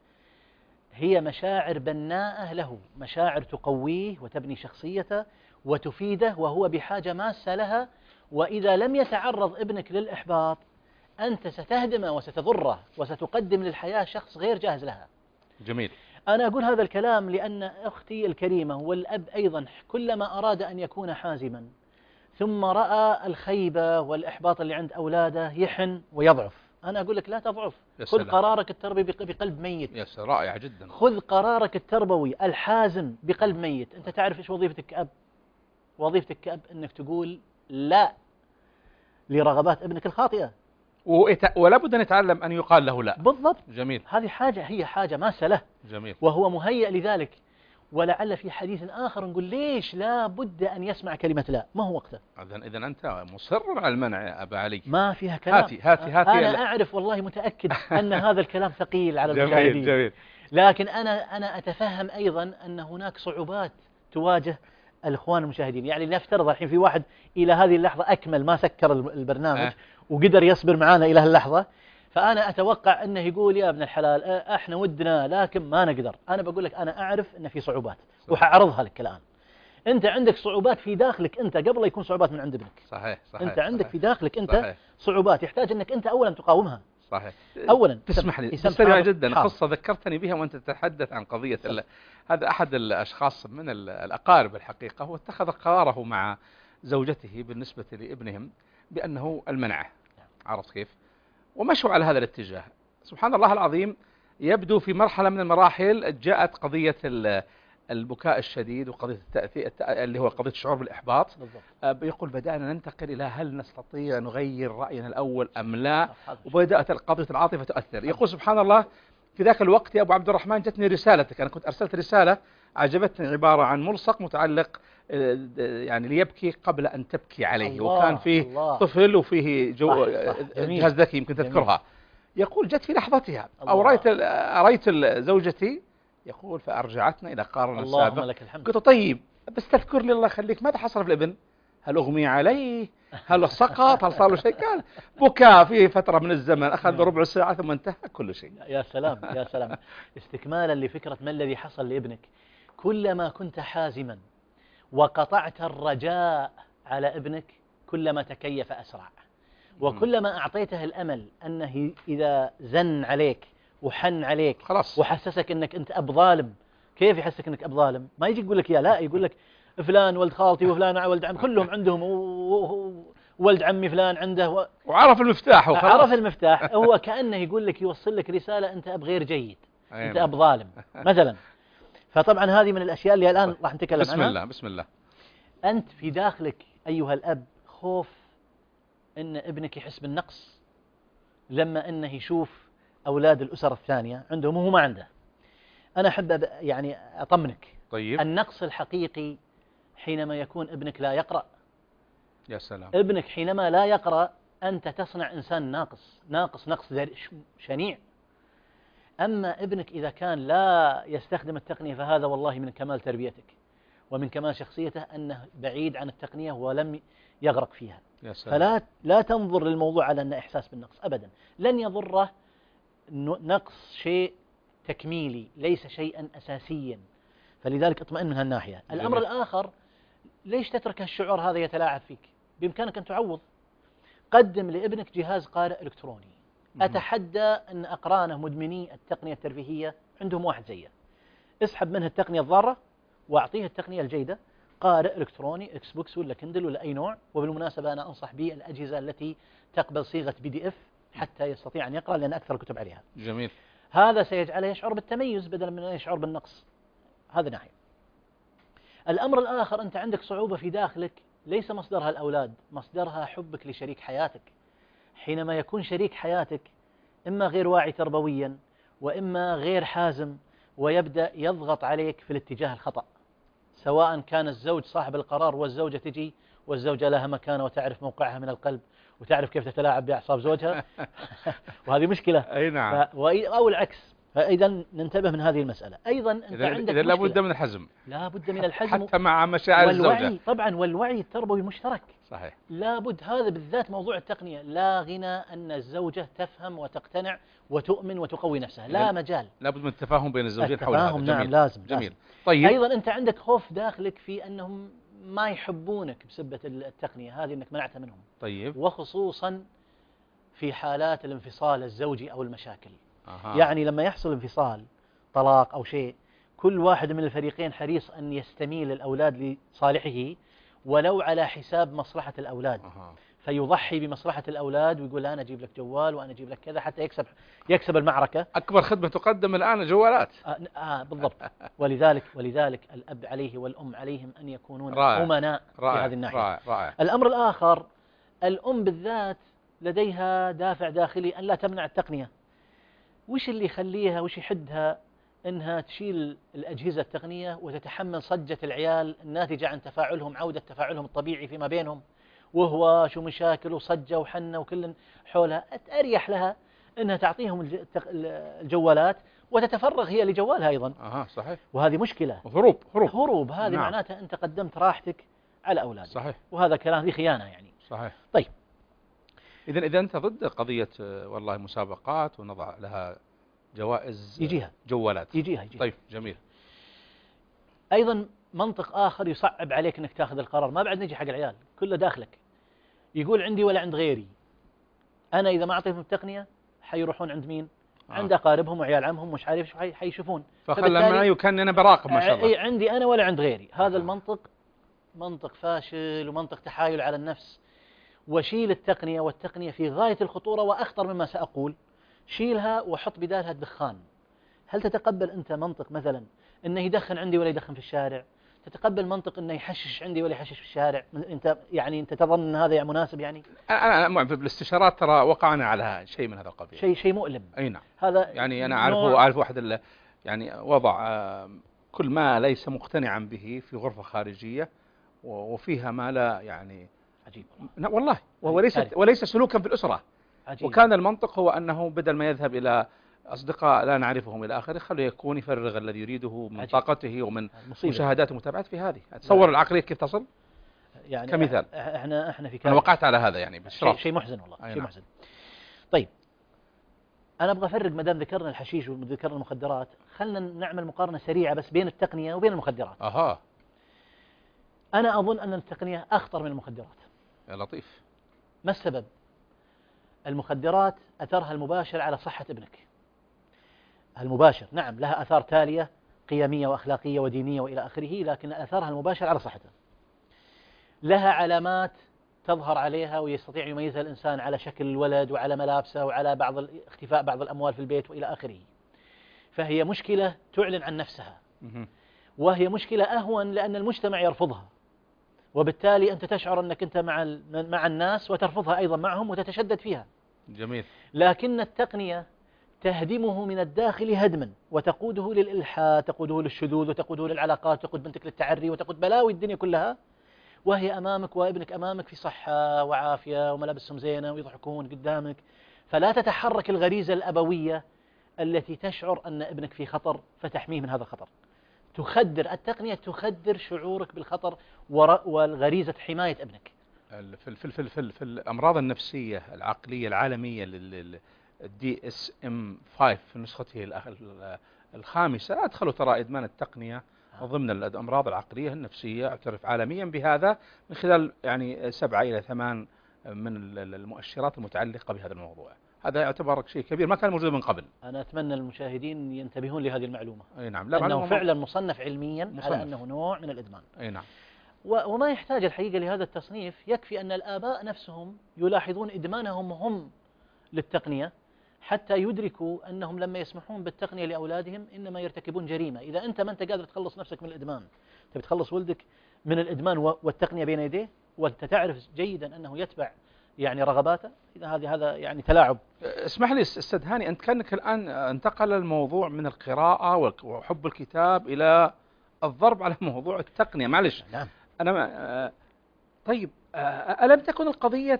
هي مشاعر بناءة له، مشاعر تقويه وتبني شخصيته وتفيده، وهو بحاجة ماسة لها. وإذا لم يتعرض ابنك للإحباط أنت ستهدمه وستضره وستقدم للحياة شخص غير جاهز لها. جميل. أنا أقول هذا الكلام لأن أختي الكريمة والأب أيضا كلما أراد أن يكون حازما ثم رأى الخيبة والإحباط اللي عند أولاده يحن ويضعف. أنا أقول لك لا تضعف، خذ قرارك التربوي بقلب ميت. يس، رائع جدا. خذ قرارك التربوي الحازم بقلب ميت. أنت تعرف إيش وظيفتك كأب؟ وظيفتك كأب أنك تقول لا لرغبات ابنك الخاطئة، ولا بد أن يتعلم أن يقال له لا. بالضبط. جميل. هذه هي حاجة ماسة له. جميل. وهو مهيئ لذلك. ولعل في حديث آخر نقول ليش لا بد أن يسمع كلمة لا، ما هو وقته. إذن أنت مصر على المنع يا أبا علي. ما فيها كلام. هاتي أنا أعرف والله متأكد أن هذا الكلام ثقيل على المشاهدين. جميل. لكن أنا أتفهم أيضا أن هناك صعوبات تواجه الإخوان المشاهدين. يعني نفترض الحين في واحد إلى هذه اللحظة أكمل ما سكر البرنامج وقدر يصبر معنا إلى هاللحظة، فأنا أتوقع أنه يقول يا ابن الحلال احنا ودنا لكن ما نقدر. أنا بقول لك أنا أعرف أن في صعوبات وحأعرضها لك الآن. أنت عندك صعوبات في داخلك أنت قبل لا يكون صعوبات من عند ابنك. صحيح. أنت عندك في داخلك أنت صحيح. صعوبات يحتاج أنك أنت أولا تقاومها. صحيح. أولا تسمح لي سريع جدا قصة ذكرتني بها وأنت تتحدث عن قضية هذا أحد الأشخاص من الأقارب الحقيقة، هو اتخذ قراره مع زوجته بالنسبة لابنهم بأنه المنعه. عرفت كيف؟ ومشوا على هذا الاتجاه. سبحان الله العظيم، يبدو في مرحلة من المراحل جاءت قضية البكاء الشديد وقضية التأثير اللي هو قضية الشعور بالإحباط. بيقول بدأنا ننتقل إلى هل نستطيع نغير رأينا الأول أم لا، وبدأت قضية العاطفة تؤثر. يقول سبحان الله في ذاك الوقت يا أبو عبد الرحمن جتني رسالتك، أنا كنت أرسلت رسالة عجبتني، عبارة عن ملصق متعلق يعني ليبكي قبل أن تبكي عليه، وكان فيه طفل وفيه جهاز ذكي يمكن تذكرها. يقول جت في لحظتها أريت زوجتي، يقول فأرجعتنا إلى قرارنا السابق. قلت طيب بس تذكر لي الله يخليك ماذا حصل في الابن؟ هل أغمي عليه؟ هل سقط؟ هل صار له شيء؟ كان بكاء في فترة من الزمن أخذ ربع ساعة ثم انتهى كل شيء. يا سلام يا سلام. استكمالا لفكرة ما الذي حصل لابنك، كلما كنت حازما وقطعت الرجاء على ابنك كلما تكيف أسرع، وكلما أعطيته الأمل أنه إذا زن عليك وحن عليك خلاص وحسسك أنك أنت أب ظالم كيف يحسك انك اب ظالم؟ ما يجي يقول لك يا لا، يقول لك فلان ولد خالتي وفلان ولد عم، كلهم عندهم ولد عمي فلان عنده وعرف المفتاح وخلاص. عرف المفتاح. هو كأنه يقول لك، يوصل لك رسالة أنت أب غير جيد، أنت أب ظالم مثلا. فطبعا هذه من الأشياء اللي الآن راح نتكلم عنها. بسم الله بسم الله. أنت في داخلك أيها الأب خوف أن ابنك يحس بالنقص لما أنه يشوف أولاد الأسر الثانية عندهم وهو ما عنده. أنا أحب يعني أطمنك. طيب. النقص الحقيقي حينما يكون ابنك لا يقرأ. يا سلام. ابنك حينما لا يقرأ أنت تصنع إنسان ناقص شنيع. أما ابنك إذا كان لا يستخدم التقنية فهذا والله من كمال تربيتك ومن كمال شخصيته أنه بعيد عن التقنية ولم يغرق فيها. يا سلام. فلا تنظر للموضوع على أنه إحساس بالنقص أبدا، لن يضره. نقص شيء تكميلي ليس شيئا أساسيا، فلذلك اطمئن من هالناحية. الأمر الآخر، ليش تترك الشعور هذا يتلاعب فيك؟ بإمكانك أن تعوض. قدم لابنك جهاز قارئ إلكتروني. أتحدى أن أقرانه مدمني التقنية الترفيهية عندهم واحد زيه. اسحب منه التقنية الضارة وأعطيه التقنية الجيدة، قارئ إلكتروني إكس بوكس ولا كندل ولا أي نوع. وبالمناسبة أنا أنصح بالأجهزة التي تقبل صيغة PDF حتى يستطيع أن يقرأ، لأن أكثر الكتب عليها. جميل. هذا سيجعله يشعر بالتميز بدلا من أن يشعر بالنقص. هذا ناحية. الأمر الآخر، أنت عندك صعوبة في داخلك ليس مصدرها الأولاد، مصدرها حبك لشريك حياتك. حينما يكون شريك حياتك إما غير واعي تربويا وإما غير حازم ويبدأ يضغط عليك في الاتجاه الخطأ، سواء كان الزوج صاحب القرار والزوجة تجي، والزوجة لها مكانة وتعرف موقعها من القلب وتعرف كيف تتلاعب بأعصاب زوجها وهذه مشكلة. أي نعم. أو العكس. فإذا ننتبه من هذه المسألة. أيضا أنت عندك إذا لابد من الحزم. لابد من الحزم حتى مع مشاعر الزوجة. طبعا، والوعي التربوي المشترك. صحيح. لابد. هذا بالذات موضوع التقنية لا غنى أن الزوجة تفهم وتقتنع وتؤمن وتقوي نفسها، لا مجال. لابد من التفاهم بين الزوجين حول هذا. نعم، لازم. جميل. طيب. أيضا أنت عندك خوف داخلك في أنهم ما يحبونك بسبة التقنية هذه، أنك منعتها منهم. طيب. وخصوصا في حالات الانفصال الزوجي أو المشاكل. يعني لما يحصل انفصال، طلاق أو شيء، كل واحد من الفريقين حريص أن يستميل الأولاد لصالحه ولو على حساب مصلحة الأولاد. فيضحي بمصلحة الأولاد ويقول أنا أجيب لك جوال وأنا أجيب لك كذا حتى يكسب المعركة. أكبر خدمة تقدم الآن الجوالات. بالضبط. ولذلك الأب عليه والأم عليهم أن يكونون أمناء في هذه الناحية. رائع. الأمر الآخر، الأم بالذات لديها دافع داخلي أن لا تمنع التقنية. وش اللي يخليها وش يحدها أنها تشيل الأجهزة التقنية وتتحمل صجة العيال الناتجة عن تفاعلهم، عودة تفاعلهم الطبيعي فيما بينهم، وهو شو مشاكل وصجة وحنة وكل حولها. أريح لها أنها تعطيهم الجوالات وتتفرغ هي لجوالها أيضا. صحيح. وهذه مشكلة. هروب. هذه نعم. معناتها أنت قدمت راحتك على أولادك. صحيح. وهذا كلام ذي خيانة يعني. صحيح. طيب. إذا أنت ضد قضية والله مسابقات ونضع لها جوائز يجيها جوالات. يجيها. طيب جميل. أيضا منطق آخر يصعب عليك أنك تأخذ القرار، ما بعد نجي حق العيال كله داخلك، يقول عندي ولا عند غيري. أنا إذا ما أعطيهم التقنية حيروحون عند مين؟ عند أقاربهم وعيال عمهم مش عارف شو حيشوفون. فخلى معي وكان أنا براقب ما شاء الله. عندي أنا ولا عند غيري. هذا المنطق منطق فاشل ومنطق تحايل على النفس. وشيل التقنية، والتقنية في غاية الخطورة وأخطر مما سأقول. شيلها وحط بدالها الدخان. هل تتقبل أنت منطق مثلا أنه يدخن عندي ولا يدخن في الشارع؟ تتقبل منطق أنه يحشش عندي ولا يحشش في الشارع؟ أنت تظن أن هذا معتمد يعني؟ أنا بالاستشارات ترى وقعنا على شيء من هذا القبيل. شيء مؤلم. أي نعم. هذا يعني أنا أعرف واحد يعني وضع كل ما ليس مقتنعا به في غرفة خارجية وفيها ما لا يعني عجيب والله، وهو وليس سلوكا في الأسرة. عجيب. وكان المنطق هو أنه بدل ما يذهب إلى أصدقاء لا نعرفهم إلى آخره، خليه يكون يفرغ الذي يريده من طاقته ومن مشاهدات ومتابعات في هذه. تصور العقلية كيف تصل يعني كمثال. احنا في أنا وقعت على هذا يعني شيء محزن والله. شيء محزن. طيب أنا أبغى أفرق، ما دام ذكرنا الحشيش وذكرنا المخدرات، خلنا نعمل مقارنة سريعة بس بين التقنية وبين المخدرات. أنا أظن أن التقنية أخطر من المخدرات. يا لطيف. ما السبب؟ المخدرات أثرها المباشر على صحة ابنك. المباشر نعم، لها أثار تالية قيمية وأخلاقية ودينية وإلى آخره، لكن أثرها المباشر على صحته. لها علامات تظهر عليها ويستطيع يميزها الإنسان على شكل الولد وعلى ملابسه وعلى اختفاء بعض الأموال في البيت وإلى آخره. فهي مشكلة تعلن عن نفسها، وهي مشكلة أهون لأن المجتمع يرفضها، وبالتالي أنت تشعر أنك أنت مع الناس وترفضها أيضا معهم وتتشدد فيها. جميل. لكن التقنية تهدمه من الداخل هدما، وتقوده للإلحاد، تقوده للشذوذ، وتقوده للعلاقات، تقود بنتك للتعري، وتقود بلاوي الدنيا كلها وهي أمامك وابنك أمامك في صحة وعافية وملابسهم زينة ويضحكون قدامك. فلا تتحرك الغريزة الأبوية التي تشعر أن ابنك في خطر فتحميه من هذا الخطر. التقنية تخدر شعورك بالخطر والغريزة حماية ابنك. في الأمراض النفسية العقلية العالمية DSM-5 في نسخته الخامسة أدخلوا ترى إدمان التقنية ضمن الأمراض العقلية النفسية، اعترف عالميا بهذا من خلال يعني 7 إلى 8 من المؤشرات المتعلقة بهذا الموضوع. هذا يعتبر شيء كبير ما كان موجود من قبل. أنا أتمنى المشاهدين ينتبهون لهذه المعلومة. أي نعم. لأنه فعلا مصنف علميا على أنه نوع من الإدمان. أي نعم. وما يحتاج الحقيقة لهذا التصنيف، يكفي أن الآباء نفسهم يلاحظون إدمانهم هم للتقنية حتى يدركوا أنهم لما يسمحون بالتقنية لأولادهم إنما يرتكبون جريمة. إذا أنت ما أنت قادر تخلص نفسك من الإدمان، تبي تخلص ولدك من الإدمان والتقنية بين يديه، وأنت تعرف جيدا أنه يتبع يعني رغباته، إذا هذا يعني تلاعب. اسمح لي أستاذ هاني، أنت كأنك الآن انتقل الموضوع من القراءة وحب الكتاب إلى الضرب على موضوع التقنية. معلش. نعم. أنا طيب ألم تكن القضية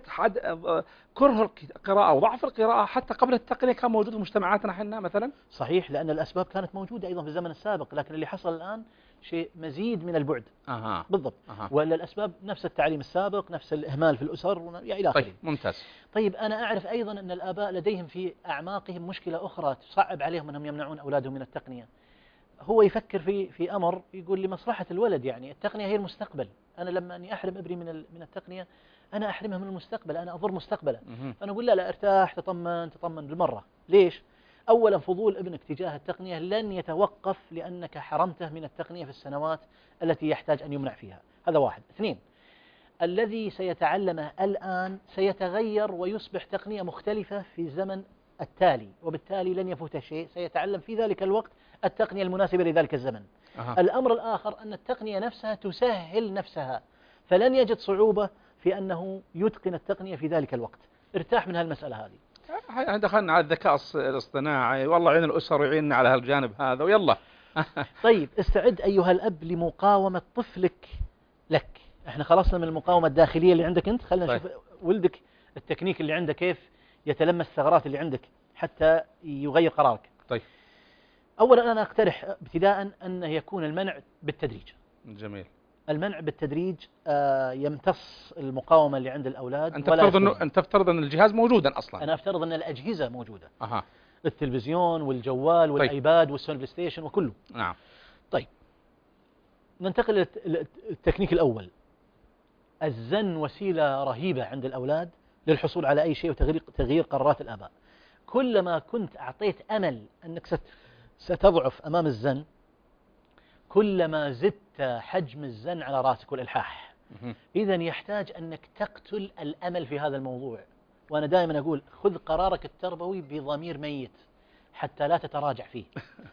كره القراءة وضعف القراءة حتى قبل التقنية كان موجود في مجتمعاتنا حنا مثلا؟ صحيح، لأن الأسباب كانت موجودة أيضا في الزمن السابق، لكن اللي حصل الآن شيء مزيد من البعد. بالضبط. ولا الأسباب نفس التعليم السابق، نفس الإهمال في الأسر إلى آخره. طيب ممتاز. طيب أنا أعرف أيضا أن الآباء لديهم في أعماقهم مشكلة أخرى تصعب عليهم أنهم يمنعون أولادهم من التقنية. هو يفكر في أمر يقول لمصلحة الولد، يعني التقنية هي المستقبل. أنا لما أني أحرم ابني من التقنية أنا أحرمه من المستقبل، أنا أضر مستقبله. أنا أقول لا ارتاح، تطمن بالمرة. ليش؟ أولا فضول ابنك تجاه التقنية لن يتوقف لأنك حرمته من التقنية في السنوات التي يحتاج أن يمنع فيها. هذا واحد. 2، الذي سيتعلمه الآن سيتغير ويصبح تقنية مختلفة في الزمن التالي، وبالتالي لن يفوت شيء، سيتعلم في ذلك الوقت التقنية المناسبة لذلك الزمن. الأمر الآخر أن التقنية نفسها تسهل نفسها، فلن يجد صعوبة في أنه يتقن التقنية في ذلك الوقت. ارتاح من هالمسألة هذه. دخلنا على الذكاء الاصطناعي، والله يعين الأسر ويعيننا على هالجانب هذا ويلا. طيب استعد أيها الأب لمقاومة طفلك لك. احنا خلصنا من المقاومة الداخلية اللي عندك أنت، خلينا نشوف ولدك التكنيك اللي عنده كيف يتلمس الثغرات اللي عندك حتى يغير قرارك. طيب أولا أنا أقترح ابتداء أن يكون المنع بالتدريج. جميل. المنع بالتدريج يمتص المقاومة اللي عند الأولاد. أنت تفترض أن الجهاز موجودا أصلا. أنا أفترض أن الأجهزة موجودة. التلفزيون والجوال والآيباد والسون بلاي ستيشن وكله. نعم. طيب ننتقل للتكنيك الأول. الزن وسيلة رهيبة عند الأولاد للحصول على أي شيء وتغيير قرارات الآباء. كلما كنت أعطيت أمل أنك ستضعف أمام الزن، كلما زدت حجم الزن على رأسك والإلحاح. إذن يحتاج أنك تقتل الأمل في هذا الموضوع. وأنا دائما أقول خذ قرارك التربوي بضمير ميت حتى لا تتراجع فيه.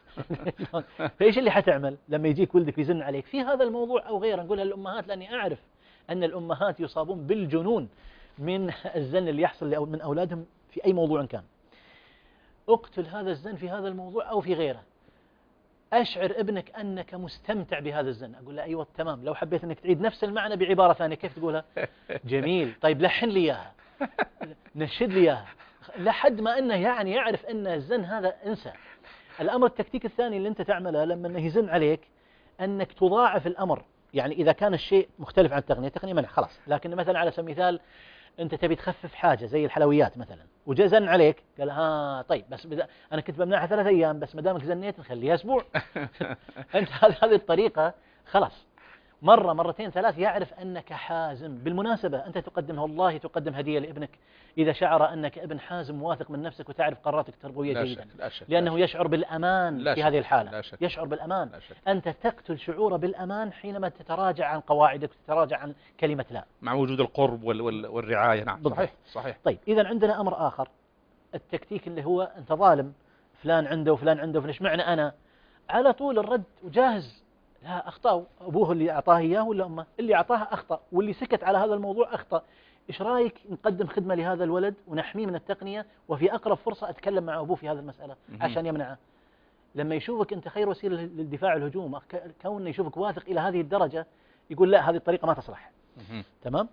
فإيش اللي حتعمل لما يجيك ولدك يزن عليك في هذا الموضوع أو غيره؟ نقولها للأمهات لأني أعرف أن الأمهات يصابون بالجنون من الزن اللي يحصل من أولادهم في أي موضوع كان. اقتل هذا الزن في هذا الموضوع أو في غيره. أشعر ابنك أنك مستمتع بهذا الزن. أقول له أيوة تمام، لو حبيت أنك تعيد نفس المعنى بعبارة ثانية كيف تقولها؟ جميل. طيب لحن لي إياها، نشد لي إياها، لحد ما أنه يعني يعرف أن الزن هذا انسى. الأمر التكتيك الثاني اللي أنت تعمله لما أنه يزن عليك أنك تضاعف الأمر. يعني إذا كان الشيء مختلف عن التقنية منع خلاص، لكن مثلا على سبيل المثال أنت تبي تخفف حاجة زي الحلويات مثلا وجاء زن عليك قال طيب بس أنا كنت بمنعها 3 أيام بس ما دامك زنيت نخليها أسبوع. أنت هذه الطريقة خلاص. مرة مرتين ثلاث يعرف أنك حازم. بالمناسبة أنت تقدمها، والله تقدم هدية لابنك إذا شعر أنك ابن حازم واثق من نفسك وتعرف قراراتك التربوية لا جيدا. شك لا شك لأنه لا شك يشعر بالأمان لا في شك هذه الحالة. لا شك يشعر بالأمان. لا شك. أنت تقتل شعوره بالأمان حينما تتراجع عن قواعدك وتتراجع عن كلمة لا، مع وجود القرب والرعاية. نعم بالضبط. صحيح صحيح. طيب إذا عندنا أمر آخر، التكتيك اللي هو أنت ظالم، فلان عنده وفلان عنده، فليش معنى أنا؟ على طول الرد وجاهز. لا، أخطأ أبوه اللي أعطاه إياه ولا أمه اللي أعطاه أخطأ، واللي سكت على هذا الموضوع أخطأ. إيش رأيك نقدم خدمة لهذا الولد ونحميه من التقنية، وفي أقرب فرصة أتكلم مع أبوه في هذه المسألة عشان يمنعه. لما يشوفك أنت خير وسيلة للدفاع والهجوم، كونه يشوفك واثق إلى هذه الدرجة يقول لا، هذه الطريقة ما تصلح. تمام.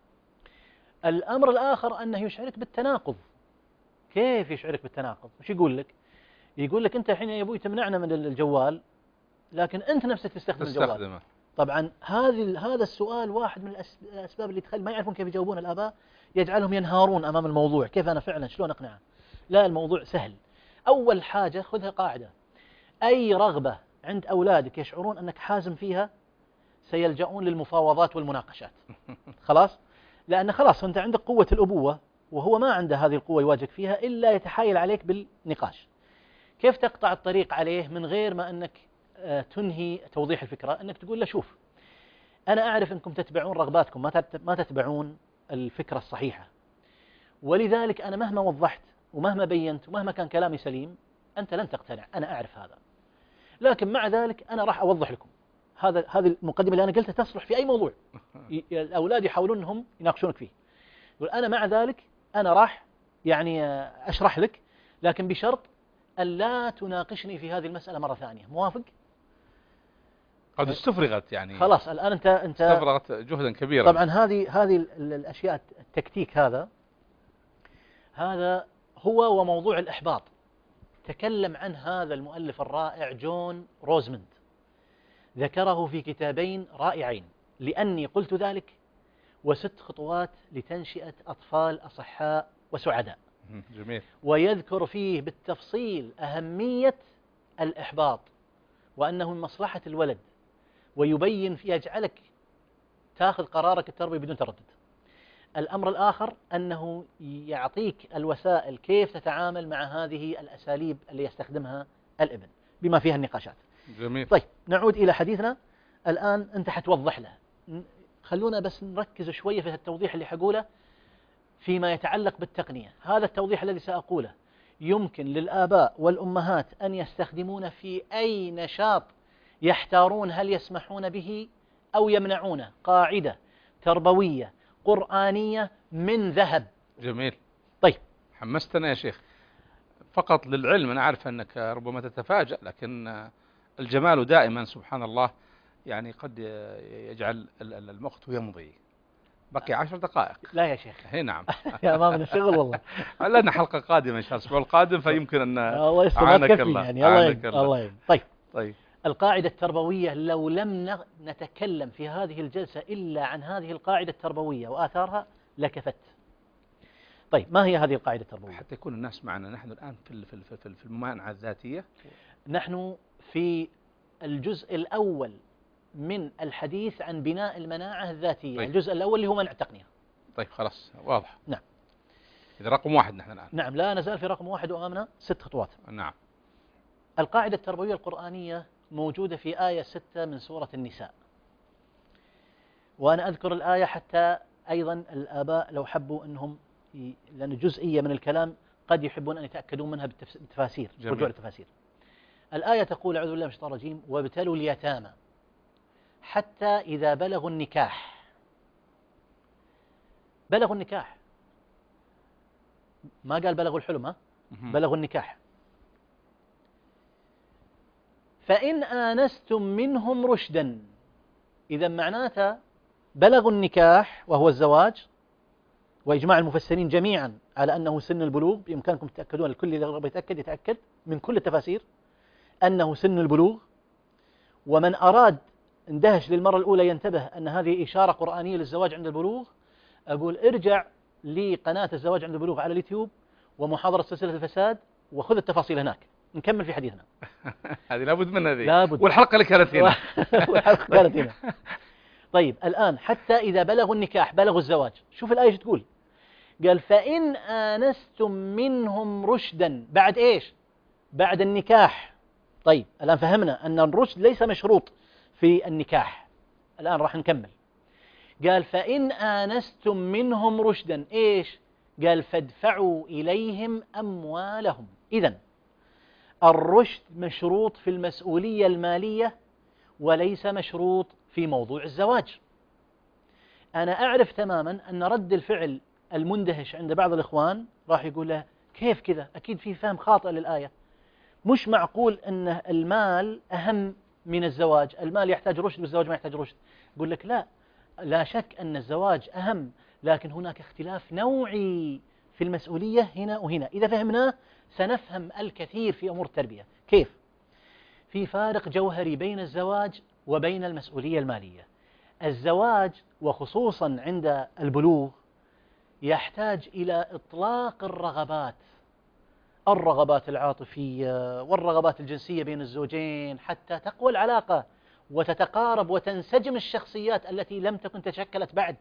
الأمر الآخر أنه يشعرك بالتناقض. كيف يشعرك بالتناقض؟ وش يقول لك؟ يقول لك أنت الحين يا أبوي تمنعنا من الجوال، لكن أنت نفسك تستخدم الجوال. طبعا هذا السؤال واحد من الأسباب اللي تخلي ما يعرفون كيف يجاوبون الآباء، يجعلهم ينهارون أمام الموضوع. كيف أنا فعلا شلون أقنعه؟ لا، الموضوع سهل. أول حاجة خذها قاعدة: أي رغبة عند أولادك يشعرون أنك حازم فيها سيلجؤون للمفاوضات والمناقشات. خلاص؟ لأن خلاص أنت عندك قوة الأبوة، وهو ما عنده هذه القوة يواجهك فيها إلا يتحايل عليك بالنقاش. كيف تقطع الطريق عليه من غير ما أنك تنهي توضيح الفكرة؟ أنك تقول له شوف، أنا أعرف أنكم تتبعون رغباتكم، ما تتبعون الفكرة الصحيحة، ولذلك أنا مهما وضحت ومهما بينت ومهما كان كلامي سليم أنت لن تقتنع، أنا أعرف هذا. لكن مع ذلك أنا راح أوضح لكم. هذه المقدمة اللي أنا قلتها تصلح في أي موضوع الأولاد يحاولون أنهم يناقشونك فيه. يقول أنا مع ذلك أنا راح يعني أشرح لك، لكن بشرط أن لا تناقشني في هذه المسألة مرة ثانية. موافق؟ قد استفرغت يعني، خلاص الآن أنت استفرغت جهدا كبيرا. طبعا هذه الأشياء، التكتيك هذا هو وموضوع الإحباط. تكلم عن هذا المؤلف الرائع جون روزموند، ذكره في كتابين رائعين: لأني قلت ذلك، و6 خطوات لتنشئة أطفال أصحاء وسعداء. جميل. ويذكر فيه بالتفصيل أهمية الإحباط، وأنه من مصلحة الولد، ويبين يجعلك تأخذ قرارك التربوي بدون تردد. الأمر الآخر أنه يعطيك الوسائل كيف تتعامل مع هذه الأساليب اللي يستخدمها الابن بما فيها النقاشات. جميل. طيب نعود إلى حديثنا. الآن أنت حتوضح له، خلونا بس نركز شوية في التوضيح اللي حقوله فيما يتعلق بالتقنية. هذا التوضيح الذي سأقوله يمكن للآباء والأمهات أن يستخدمون في أي نشاط يحتارون هل يسمحون به أو يمنعونه. قاعدة تربوية قرآنية من ذهب. جميل. طيب حمستنا يا شيخ. فقط للعلم، أنا أعرف أنك ربما تتفاجأ، لكن الجمال دائما سبحان الله يعني قد يجعل الوقت يمضي. بقي 10 دقائق. لا يا شيخ. هي نعم. يا ما من الشغل والله. لنا حلقة قادمة إن شاء الله الأسبوع القادم، فيمكن أن الله أعانك الله. يعني الله يعين. طيب. القاعدة التربوية، لو لم نتكلم في هذه الجلسة إلا عن هذه القاعدة التربوية وآثارها لكفت. طيب ما هي هذه القاعدة التربوية؟ حتى يكون الناس معنا. نحن الآن في الممانعة الذاتية. نحن في الجزء الأول من الحديث عن بناء المناعة الذاتية. طيب. الجزء الأول اللي هو منع التقنية. طيب خلاص واضح. نعم. إذا رقم 1 نحن الآن. نعم، لا نزال في رقم 1 وأمامنا 6 خطوات. نعم. القاعدة التربوية القرآنية موجودة في آية 6 من سورة النساء، وأنا أذكر الآية حتى أيضا الآباء لو حبوا أنهم لأن جزئية من الكلام قد يحبون أن يتأكدون منها بالتفاسير، رجوع التفاسير. الآية تقول: أعوذ بالله من الشيطان الرجيم: وابتلوا اليتامى حتى إذا بلغوا النكاح. بلغوا النكاح، ما قال بلغوا الحلم، بلغوا النكاح. فإن آنستم منهم رشدا، إذا معناتها بلغوا النكاح وهو الزواج، وإجماع المفسرين جميعا على أنه سن البلوغ. بإمكانكم تتأكدون، الكل اللي يرغب يتأكد من كل التفاسير أنه سن البلوغ. ومن أراد اندهش للمرة الأولى ينتبه أن هذه إشارة قرآنية للزواج عند البلوغ. أقول ارجع لقناة الزواج عند البلوغ على اليوتيوب ومحاضرة سلسلة الفساد وخذ التفاصيل هناك. نكمل في حديثنا. هذه لابد من هذه. لابد. والحلقة اللي كانت هنا. والحلقة كانت هنا. طيب الآن حتى إذا بلغوا النكاح، بلغوا الزواج، شوف الآية ايش تقول. قال فإن آنستم منهم رشدا، بعد إيش؟ بعد النكاح. طيب الآن فهمنا أن الرشد ليس مشروط في النكاح. الآن راح نكمل. قال فإن آنستم منهم رشدا إيش؟ قال فادفعوا إليهم أموالهم. إذن الرشد مشروط في المسؤولية المالية وليس مشروط في موضوع الزواج. أنا أعرف تماما أن رد الفعل المندهش عند بعض الإخوان راح يقول له كيف كذا؟ أكيد في فهم خاطئ للآية. مش معقول أن المال أهم من الزواج، المال يحتاج رشد والزواج ما يحتاج رشد. يقول لك لا، لا شك أن الزواج أهم، لكن هناك اختلاف نوعي في المسؤولية هنا وهنا. إذا فهمناه سنفهم الكثير في أمور التربية. كيف؟ في فارق جوهري بين الزواج وبين المسؤولية المالية. الزواج وخصوصا عند البلوغ يحتاج إلى إطلاق الرغبات العاطفية والرغبات الجنسية بين الزوجين حتى تقوى العلاقة وتتقارب وتنسجم الشخصيات التي لم تكن تشكلت بعد،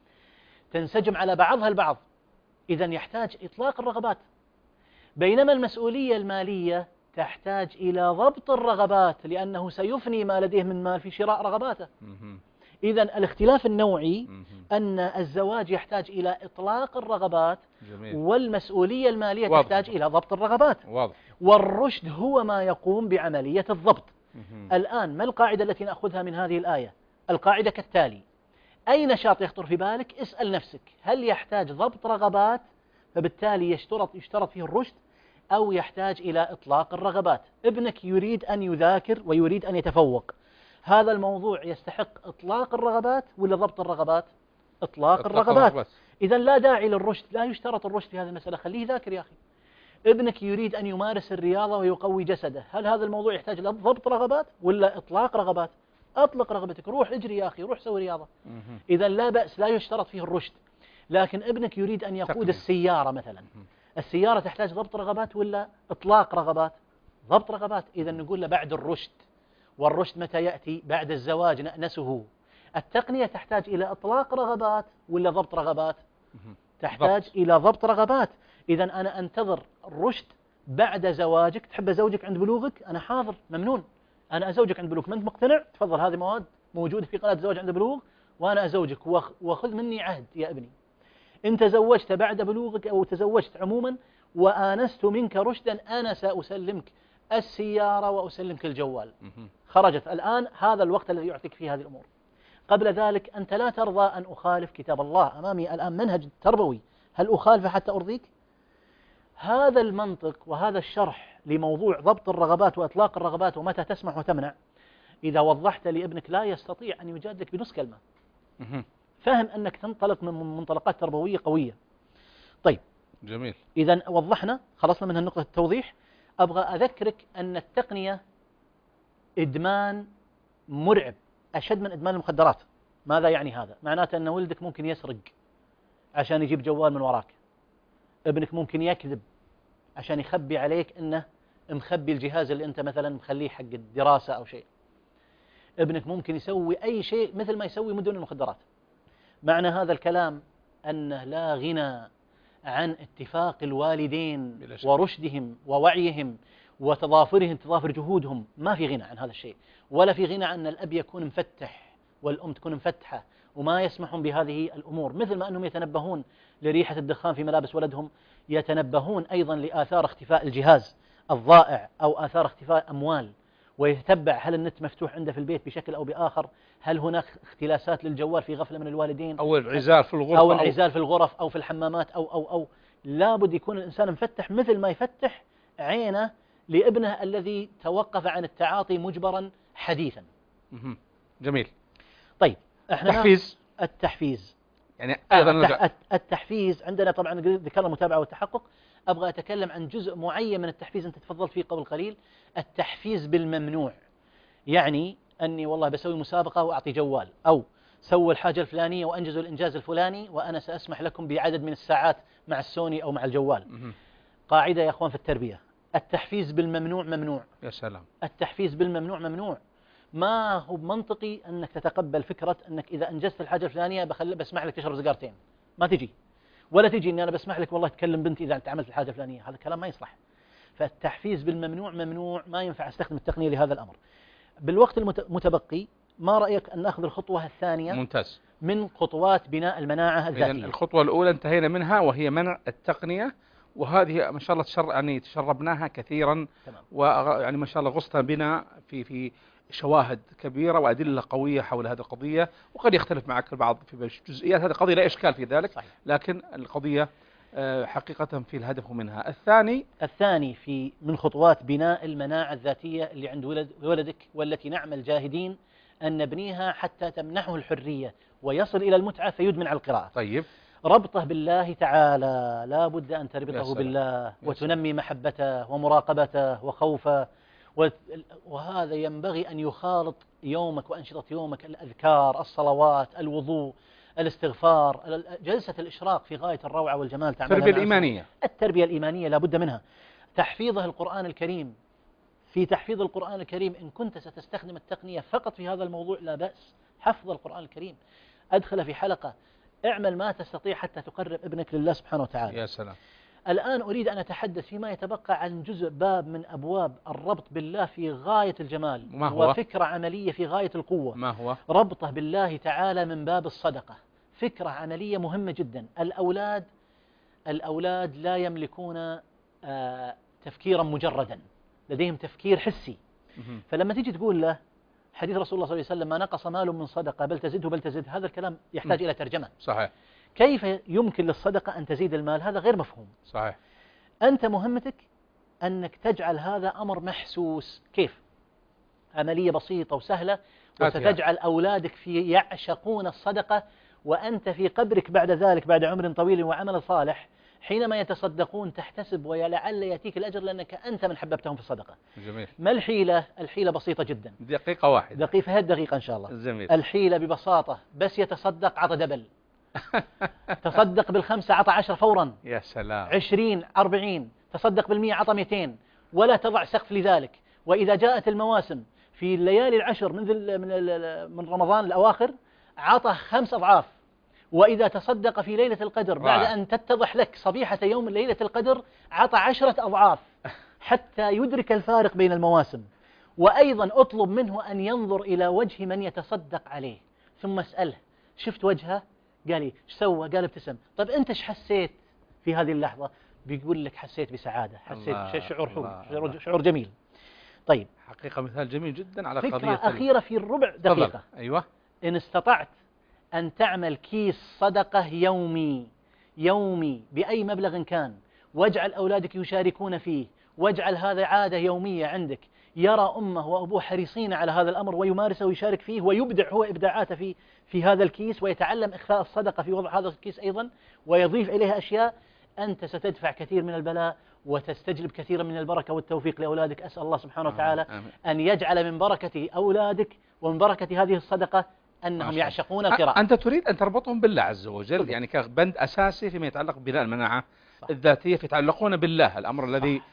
تنسجم على بعضها البعض. إذن يحتاج إطلاق الرغبات. بينما المسؤولية المالية تحتاج إلى ضبط الرغبات، لأنه سيفني ما لديه من مال في شراء رغباته. إذن الاختلاف النوعي أن الزواج يحتاج إلى إطلاق الرغبات. جميل. والمسؤولية المالية واضح. تحتاج إلى ضبط الرغبات. واضح. والرشد هو ما يقوم بعملية الضبط. الآن ما القاعدة التي نأخذها من هذه الآية؟ القاعدة كالتالي: أي نشاط يخطر في بالك اسأل نفسك هل يحتاج ضبط رغبات فبالتالي يشترط فيه الرشد، أو يحتاج إلى إطلاق الرغبات؟ ابنك يريد أن يذاكر ويريد أن يتفوق، هذا الموضوع يستحق إطلاق الرغبات ولا ضبط الرغبات؟ إطلاق الرغبات. إذن لا داعي للرشد، لا يشترط الرشد في هذه المسألة، خليه يذاكر يا أخي. ابنك يريد أن يمارس الرياضة ويقوي جسده، هل هذا الموضوع يحتاج ضبط رغبات ولا إطلاق رغبات؟ أطلق رغبتك، روح اجري يا أخي، روح سوي رياضة. إذن لا بأس، لا يشترط فيه الرشد. لكن ابنك يريد أن يقود السيارة مثلا، السيارة تحتاج ضبط رغبات ولا إطلاق رغبات؟ ضبط رغبات. إذن نقول له بعد الرشد. والرشد متى يأتي؟ بعد الزواج نأنسه. التقنية تحتاج إلى إطلاق رغبات ولا ضبط رغبات؟ تحتاج إلى ضبط رغبات. إذن أنا أنتظر الرشد بعد زواجك. تحب أزوجك عند بلوغك؟ أنا حاضر، ممنون، أنا أزوجك عند بلوغك. ما أنت مقتنع؟ تفضل، هذه مواد موجودة في قناة الزواج عند بلوغ، وأنا أزوجك وخذ مني عهد يا ابني. إن تزوجت بعد بلوغك أو تزوجت عموما وآنست منك رشدا، أنا سأسلمك السيارة وأسلمك الجوال. خرجت الآن، هذا الوقت الذي يعطيك فيه هذه الأمور. قبل ذلك أنت لا ترضى أن أخالف كتاب الله. أمامي الآن منهج تربوي، هل أخالف حتى أرضيك؟ هذا المنطق وهذا الشرح لموضوع ضبط الرغبات وإطلاق الرغبات ومتى تسمح وتمنع، إذا وضحت لابنك لا يستطيع أن يجادلك بنص كلمة. فهم أنك تنطلق من منطلقات تربوية قوية. طيب جميل. إذن وضحنا، خلصنا من هالنقطة التوضيح. أبغى أذكرك أن التقنية إدمان مرعب، أشد من إدمان المخدرات. ماذا يعني هذا؟ معناته أن ولدك ممكن يسرق عشان يجيب جوال من وراك، ابنك ممكن يكذب عشان يخبي عليك أنه مخبي الجهاز اللي أنت مثلا مخليه حق الدراسة أو شيء. ابنك ممكن يسوي أي شيء مثل ما يسوي مدمن المخدرات. معنى هذا الكلام أنه لا غنى عن اتفاق الوالدين ورشدهم ووعيهم وتضافر جهودهم. ما في غنى عن هذا الشيء، ولا في غنى عن الأب يكون مفتح والأم تكون مفتحة وما يسمحون بهذه الأمور. مثل ما أنهم يتنبهون لريحة الدخان في ملابس ولدهم، يتنبهون أيضا لآثار اختفاء الجهاز الضائع أو آثار اختفاء أموال، ويتبع هل النت مفتوح عنده في البيت بشكل أو بآخر، هل هناك اختلاسات للجوال في غفلة من الوالدين، أو العزال في الغرف، أو العزال في الغرف أو في الحمامات أو لابد يكون الإنسان مفتح مثل ما يفتح عينه لابنه الذي توقف عن التعاطي مجبرا حديثا. جميل. طيب احنا التحفيز يعني أيضا التحفيز عندنا طبعا ذكرنا المتابعة والتحقق. أبغى أتكلم عن جزء معين من التحفيز أنت تفضلت فيه قبل قليل، التحفيز بالممنوع. يعني أني والله بسوي مسابقة وأعطي جوال، أو سووا الحاجة الفلانية وأنجزوا الإنجاز الفلاني وأنا سأسمح لكم بعدد من الساعات مع السوني أو مع الجوال. قاعدة يا أخوان في التربية: التحفيز بالممنوع ممنوع. يا سلام. التحفيز بالممنوع ممنوع. ما هو منطقي أنك تتقبل فكرة أنك إذا أنجزت الحاجة الفلانية بسمح لك تشرب سيجارتين، ما تجي. ولا تجي أني أنا بسمح لك والله تكلم بنتي إذا أنت عملت الحاجة الفلانية، هذا الكلام ما يصلح. فالتحفيز بالممنوع ممنوع، ما ينفع استخدم التقنية لهذا الأمر. بالوقت المتبقي ما رأيك أن نأخذ الخطوة الثانية؟ ممتاز. من خطوات بناء المناعة الذاتية. إذن الخطوة الأولى انتهينا منها وهي منع التقنية، وهذه ما شاء الله يعني تشربناها كثيرا. تمام. ويعني ما شاء الله غصنا بنا في شواهد كبيرة وأدلة قوية حول هذه القضية، وقد يختلف معك البعض في جزئيات هذه القضية، لا إشكال في ذلك. صحيح. لكن القضية حقيقة في الهدف منها. الثاني من خطوات بناء المناعة الذاتية اللي عند ولدك، والتي نعمل جاهدين أن نبنيها حتى تمنحه الحرية ويصل إلى المتعة فيدمن على القراءة. طيب. ربطه بالله تعالى، لا بد أن تربطه بالله وتنمي محبته ومراقبته وخوفه، وهذا ينبغي أن يخالط يومك وأنشطة يومك، الأذكار، الصلوات، الوضوء، الاستغفار، جلسة الإشراق في غاية الروعة والجمال. التربية الإيمانية لا بد منها. تحفيظه القرآن الكريم. في تحفيظ القرآن الكريم إن كنت ستستخدم التقنية فقط في هذا الموضوع لا بأس. حفظ القرآن الكريم، أدخل في حلقة، اعمل ما تستطيع حتى تقرب ابنك لله سبحانه وتعالى. يا سلام. الآن أريد أن أتحدث فيما يتبقى عن باب من أبواب الربط بالله في غاية الجمال. ما هو؟ وفكرة عملية في غاية القوة. ما هو؟ ربطه بالله تعالى من باب الصدقة. فكرة عملية مهمة جدا. الأولاد لا يملكون تفكيرا مجردا، لديهم تفكير حسي. فلما تيجي تقول له حديث رسول الله صلى الله عليه وسلم: ما نقص مال من صدقة بل تزده بل تزد، هذا الكلام يحتاج إلى ترجمة. صحيح. كيف يمكن للصدقة أن تزيد المال؟ هذا غير مفهوم. صحيح. أنت مهمتك أنك تجعل هذا أمر محسوس. كيف؟ عملية بسيطة وسهلة، وستجعل أولادك يعشقون الصدقة، وأنت في قبرك بعد ذلك بعد عمر طويل وعمل صالح حينما يتصدقون تحتسب ولعل يأتيك الأجر لأنك أنت من حببتهم في الصدقة. جميل. ما الحيلة؟ الحيلة بسيطة جدا. دقيقة واحدة. دقيقة إن شاء الله. جميل. الحيلة ببساطة بس يتصدق عطى دبل. تصدق ب5 عطى 10 فورا. يا سلام. 20 40 تصدق بال100 عطى 200، ولا تضع سقف لذلك. وإذا جاءت المواسم في الليالي العشر من رمضان الأواخر عطى 5 أضعاف. وإذا تصدق في ليلة القدر بعد أن تتضح لك صبيحة يوم ليلة القدر عطى 10 أضعاف حتى يدرك الفارق بين المواسم. وأيضا أطلب منه أن ينظر إلى وجه من يتصدق عليه، ثم اسأله: شفت وجهه؟ قال لي. ايش سوى؟ قال ابتسم. طيب أنت ايش حسيت في هذه اللحظة؟ بيقول لك: حسيت بسعادة، حسيت شعور حلو، شعور جميل. طيب، حقيقة مثال جميل جدا على فكرة قضية أخيرة في الربع دقيقة. أيوة. إن استطعت أن تعمل كيس صدقة يومي بأي مبلغ كان، واجعل أولادك يشاركون فيه، واجعل هذا عادة يومية عندك، يرى أمه وأبوه حريصين على هذا الأمر ويمارسه ويشارك فيه ويبدع هو إبداعاته في هذا الكيس، ويتعلم إخفاء الصدقة في وضع هذا الكيس أيضا، ويضيف إليها أشياء. أنت ستدفع كثير من البلاء وتستجلب كثيرا من البركة والتوفيق لأولادك. أسأل الله سبحانه وتعالى أن يجعل من بركة أولادك ومن بركة هذه الصدقة أنهم يعشقون القراءة. أنت تريد أن تربطهم بالله عز وجل، يعني كبند أساسي فيما يتعلق ببناء المناعة الذاتية، فيتعلقون بالله، الأمر الذي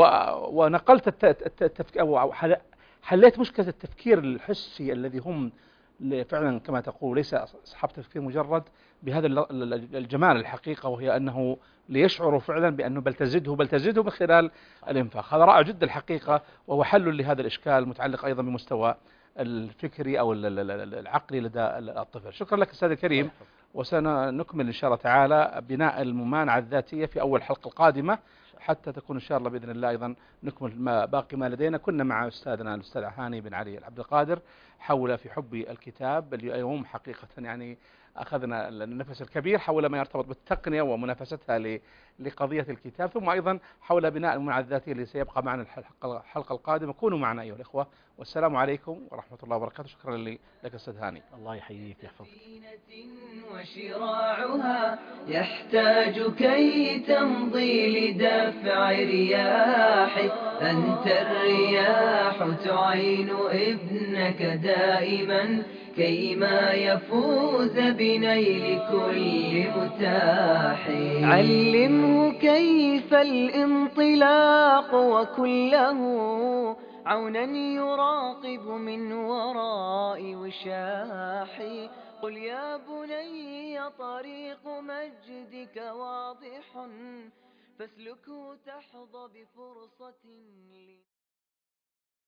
ونقلت أو حليت مشكلة التفكير الحسي الذي هم فعلا كما تقول ليس أصحاب تفكير مجرد بهذا الجمال الحقيقة، وهي أنه ليشعروا فعلا بأنه بل تزده من خلال الإنفاق. هذا رائع جدا الحقيقة، وهو حل لهذا الإشكال المتعلق أيضا بمستوى الفكري أو العقلي لدى الطفل. شكرا لك أستاذ الكريم، وسنكمل إن شاء الله تعالى بناء الممانعة الذاتية في أول حلقة القادمة، حتى تكون إن شاء الله بإذن الله أيضا نكمل باقي ما لدينا. كنا مع أستاذنا الأستاذ هاني بن علي عبد القادر حول في حب الكتاب. اليوم حقيقة يعني أخذنا النفس الكبير حول ما يرتبط بالتقنية ومنافستها لقضية الكتاب، ثم أيضا حول بناء المناعة الذاتية اللي سيبقى معنا الحلقة القادمة. كونوا معنا أيها الإخوة، والسلام عليكم ورحمة الله وبركاته. شكرا لك أستاذ هاني. الله يحييك ويحفظك. وشراعها يحتاج كي تمضي لدفع رياحه، أنت الرياح تعين ابنك دائما كيما يفوز بنيل كل متاح. علمه كيف الانطلاق وكله عونا يراقب من وراء وشاحي. قل يا بني طريق مجدك واضح، فاسلكه تحظى بفرصة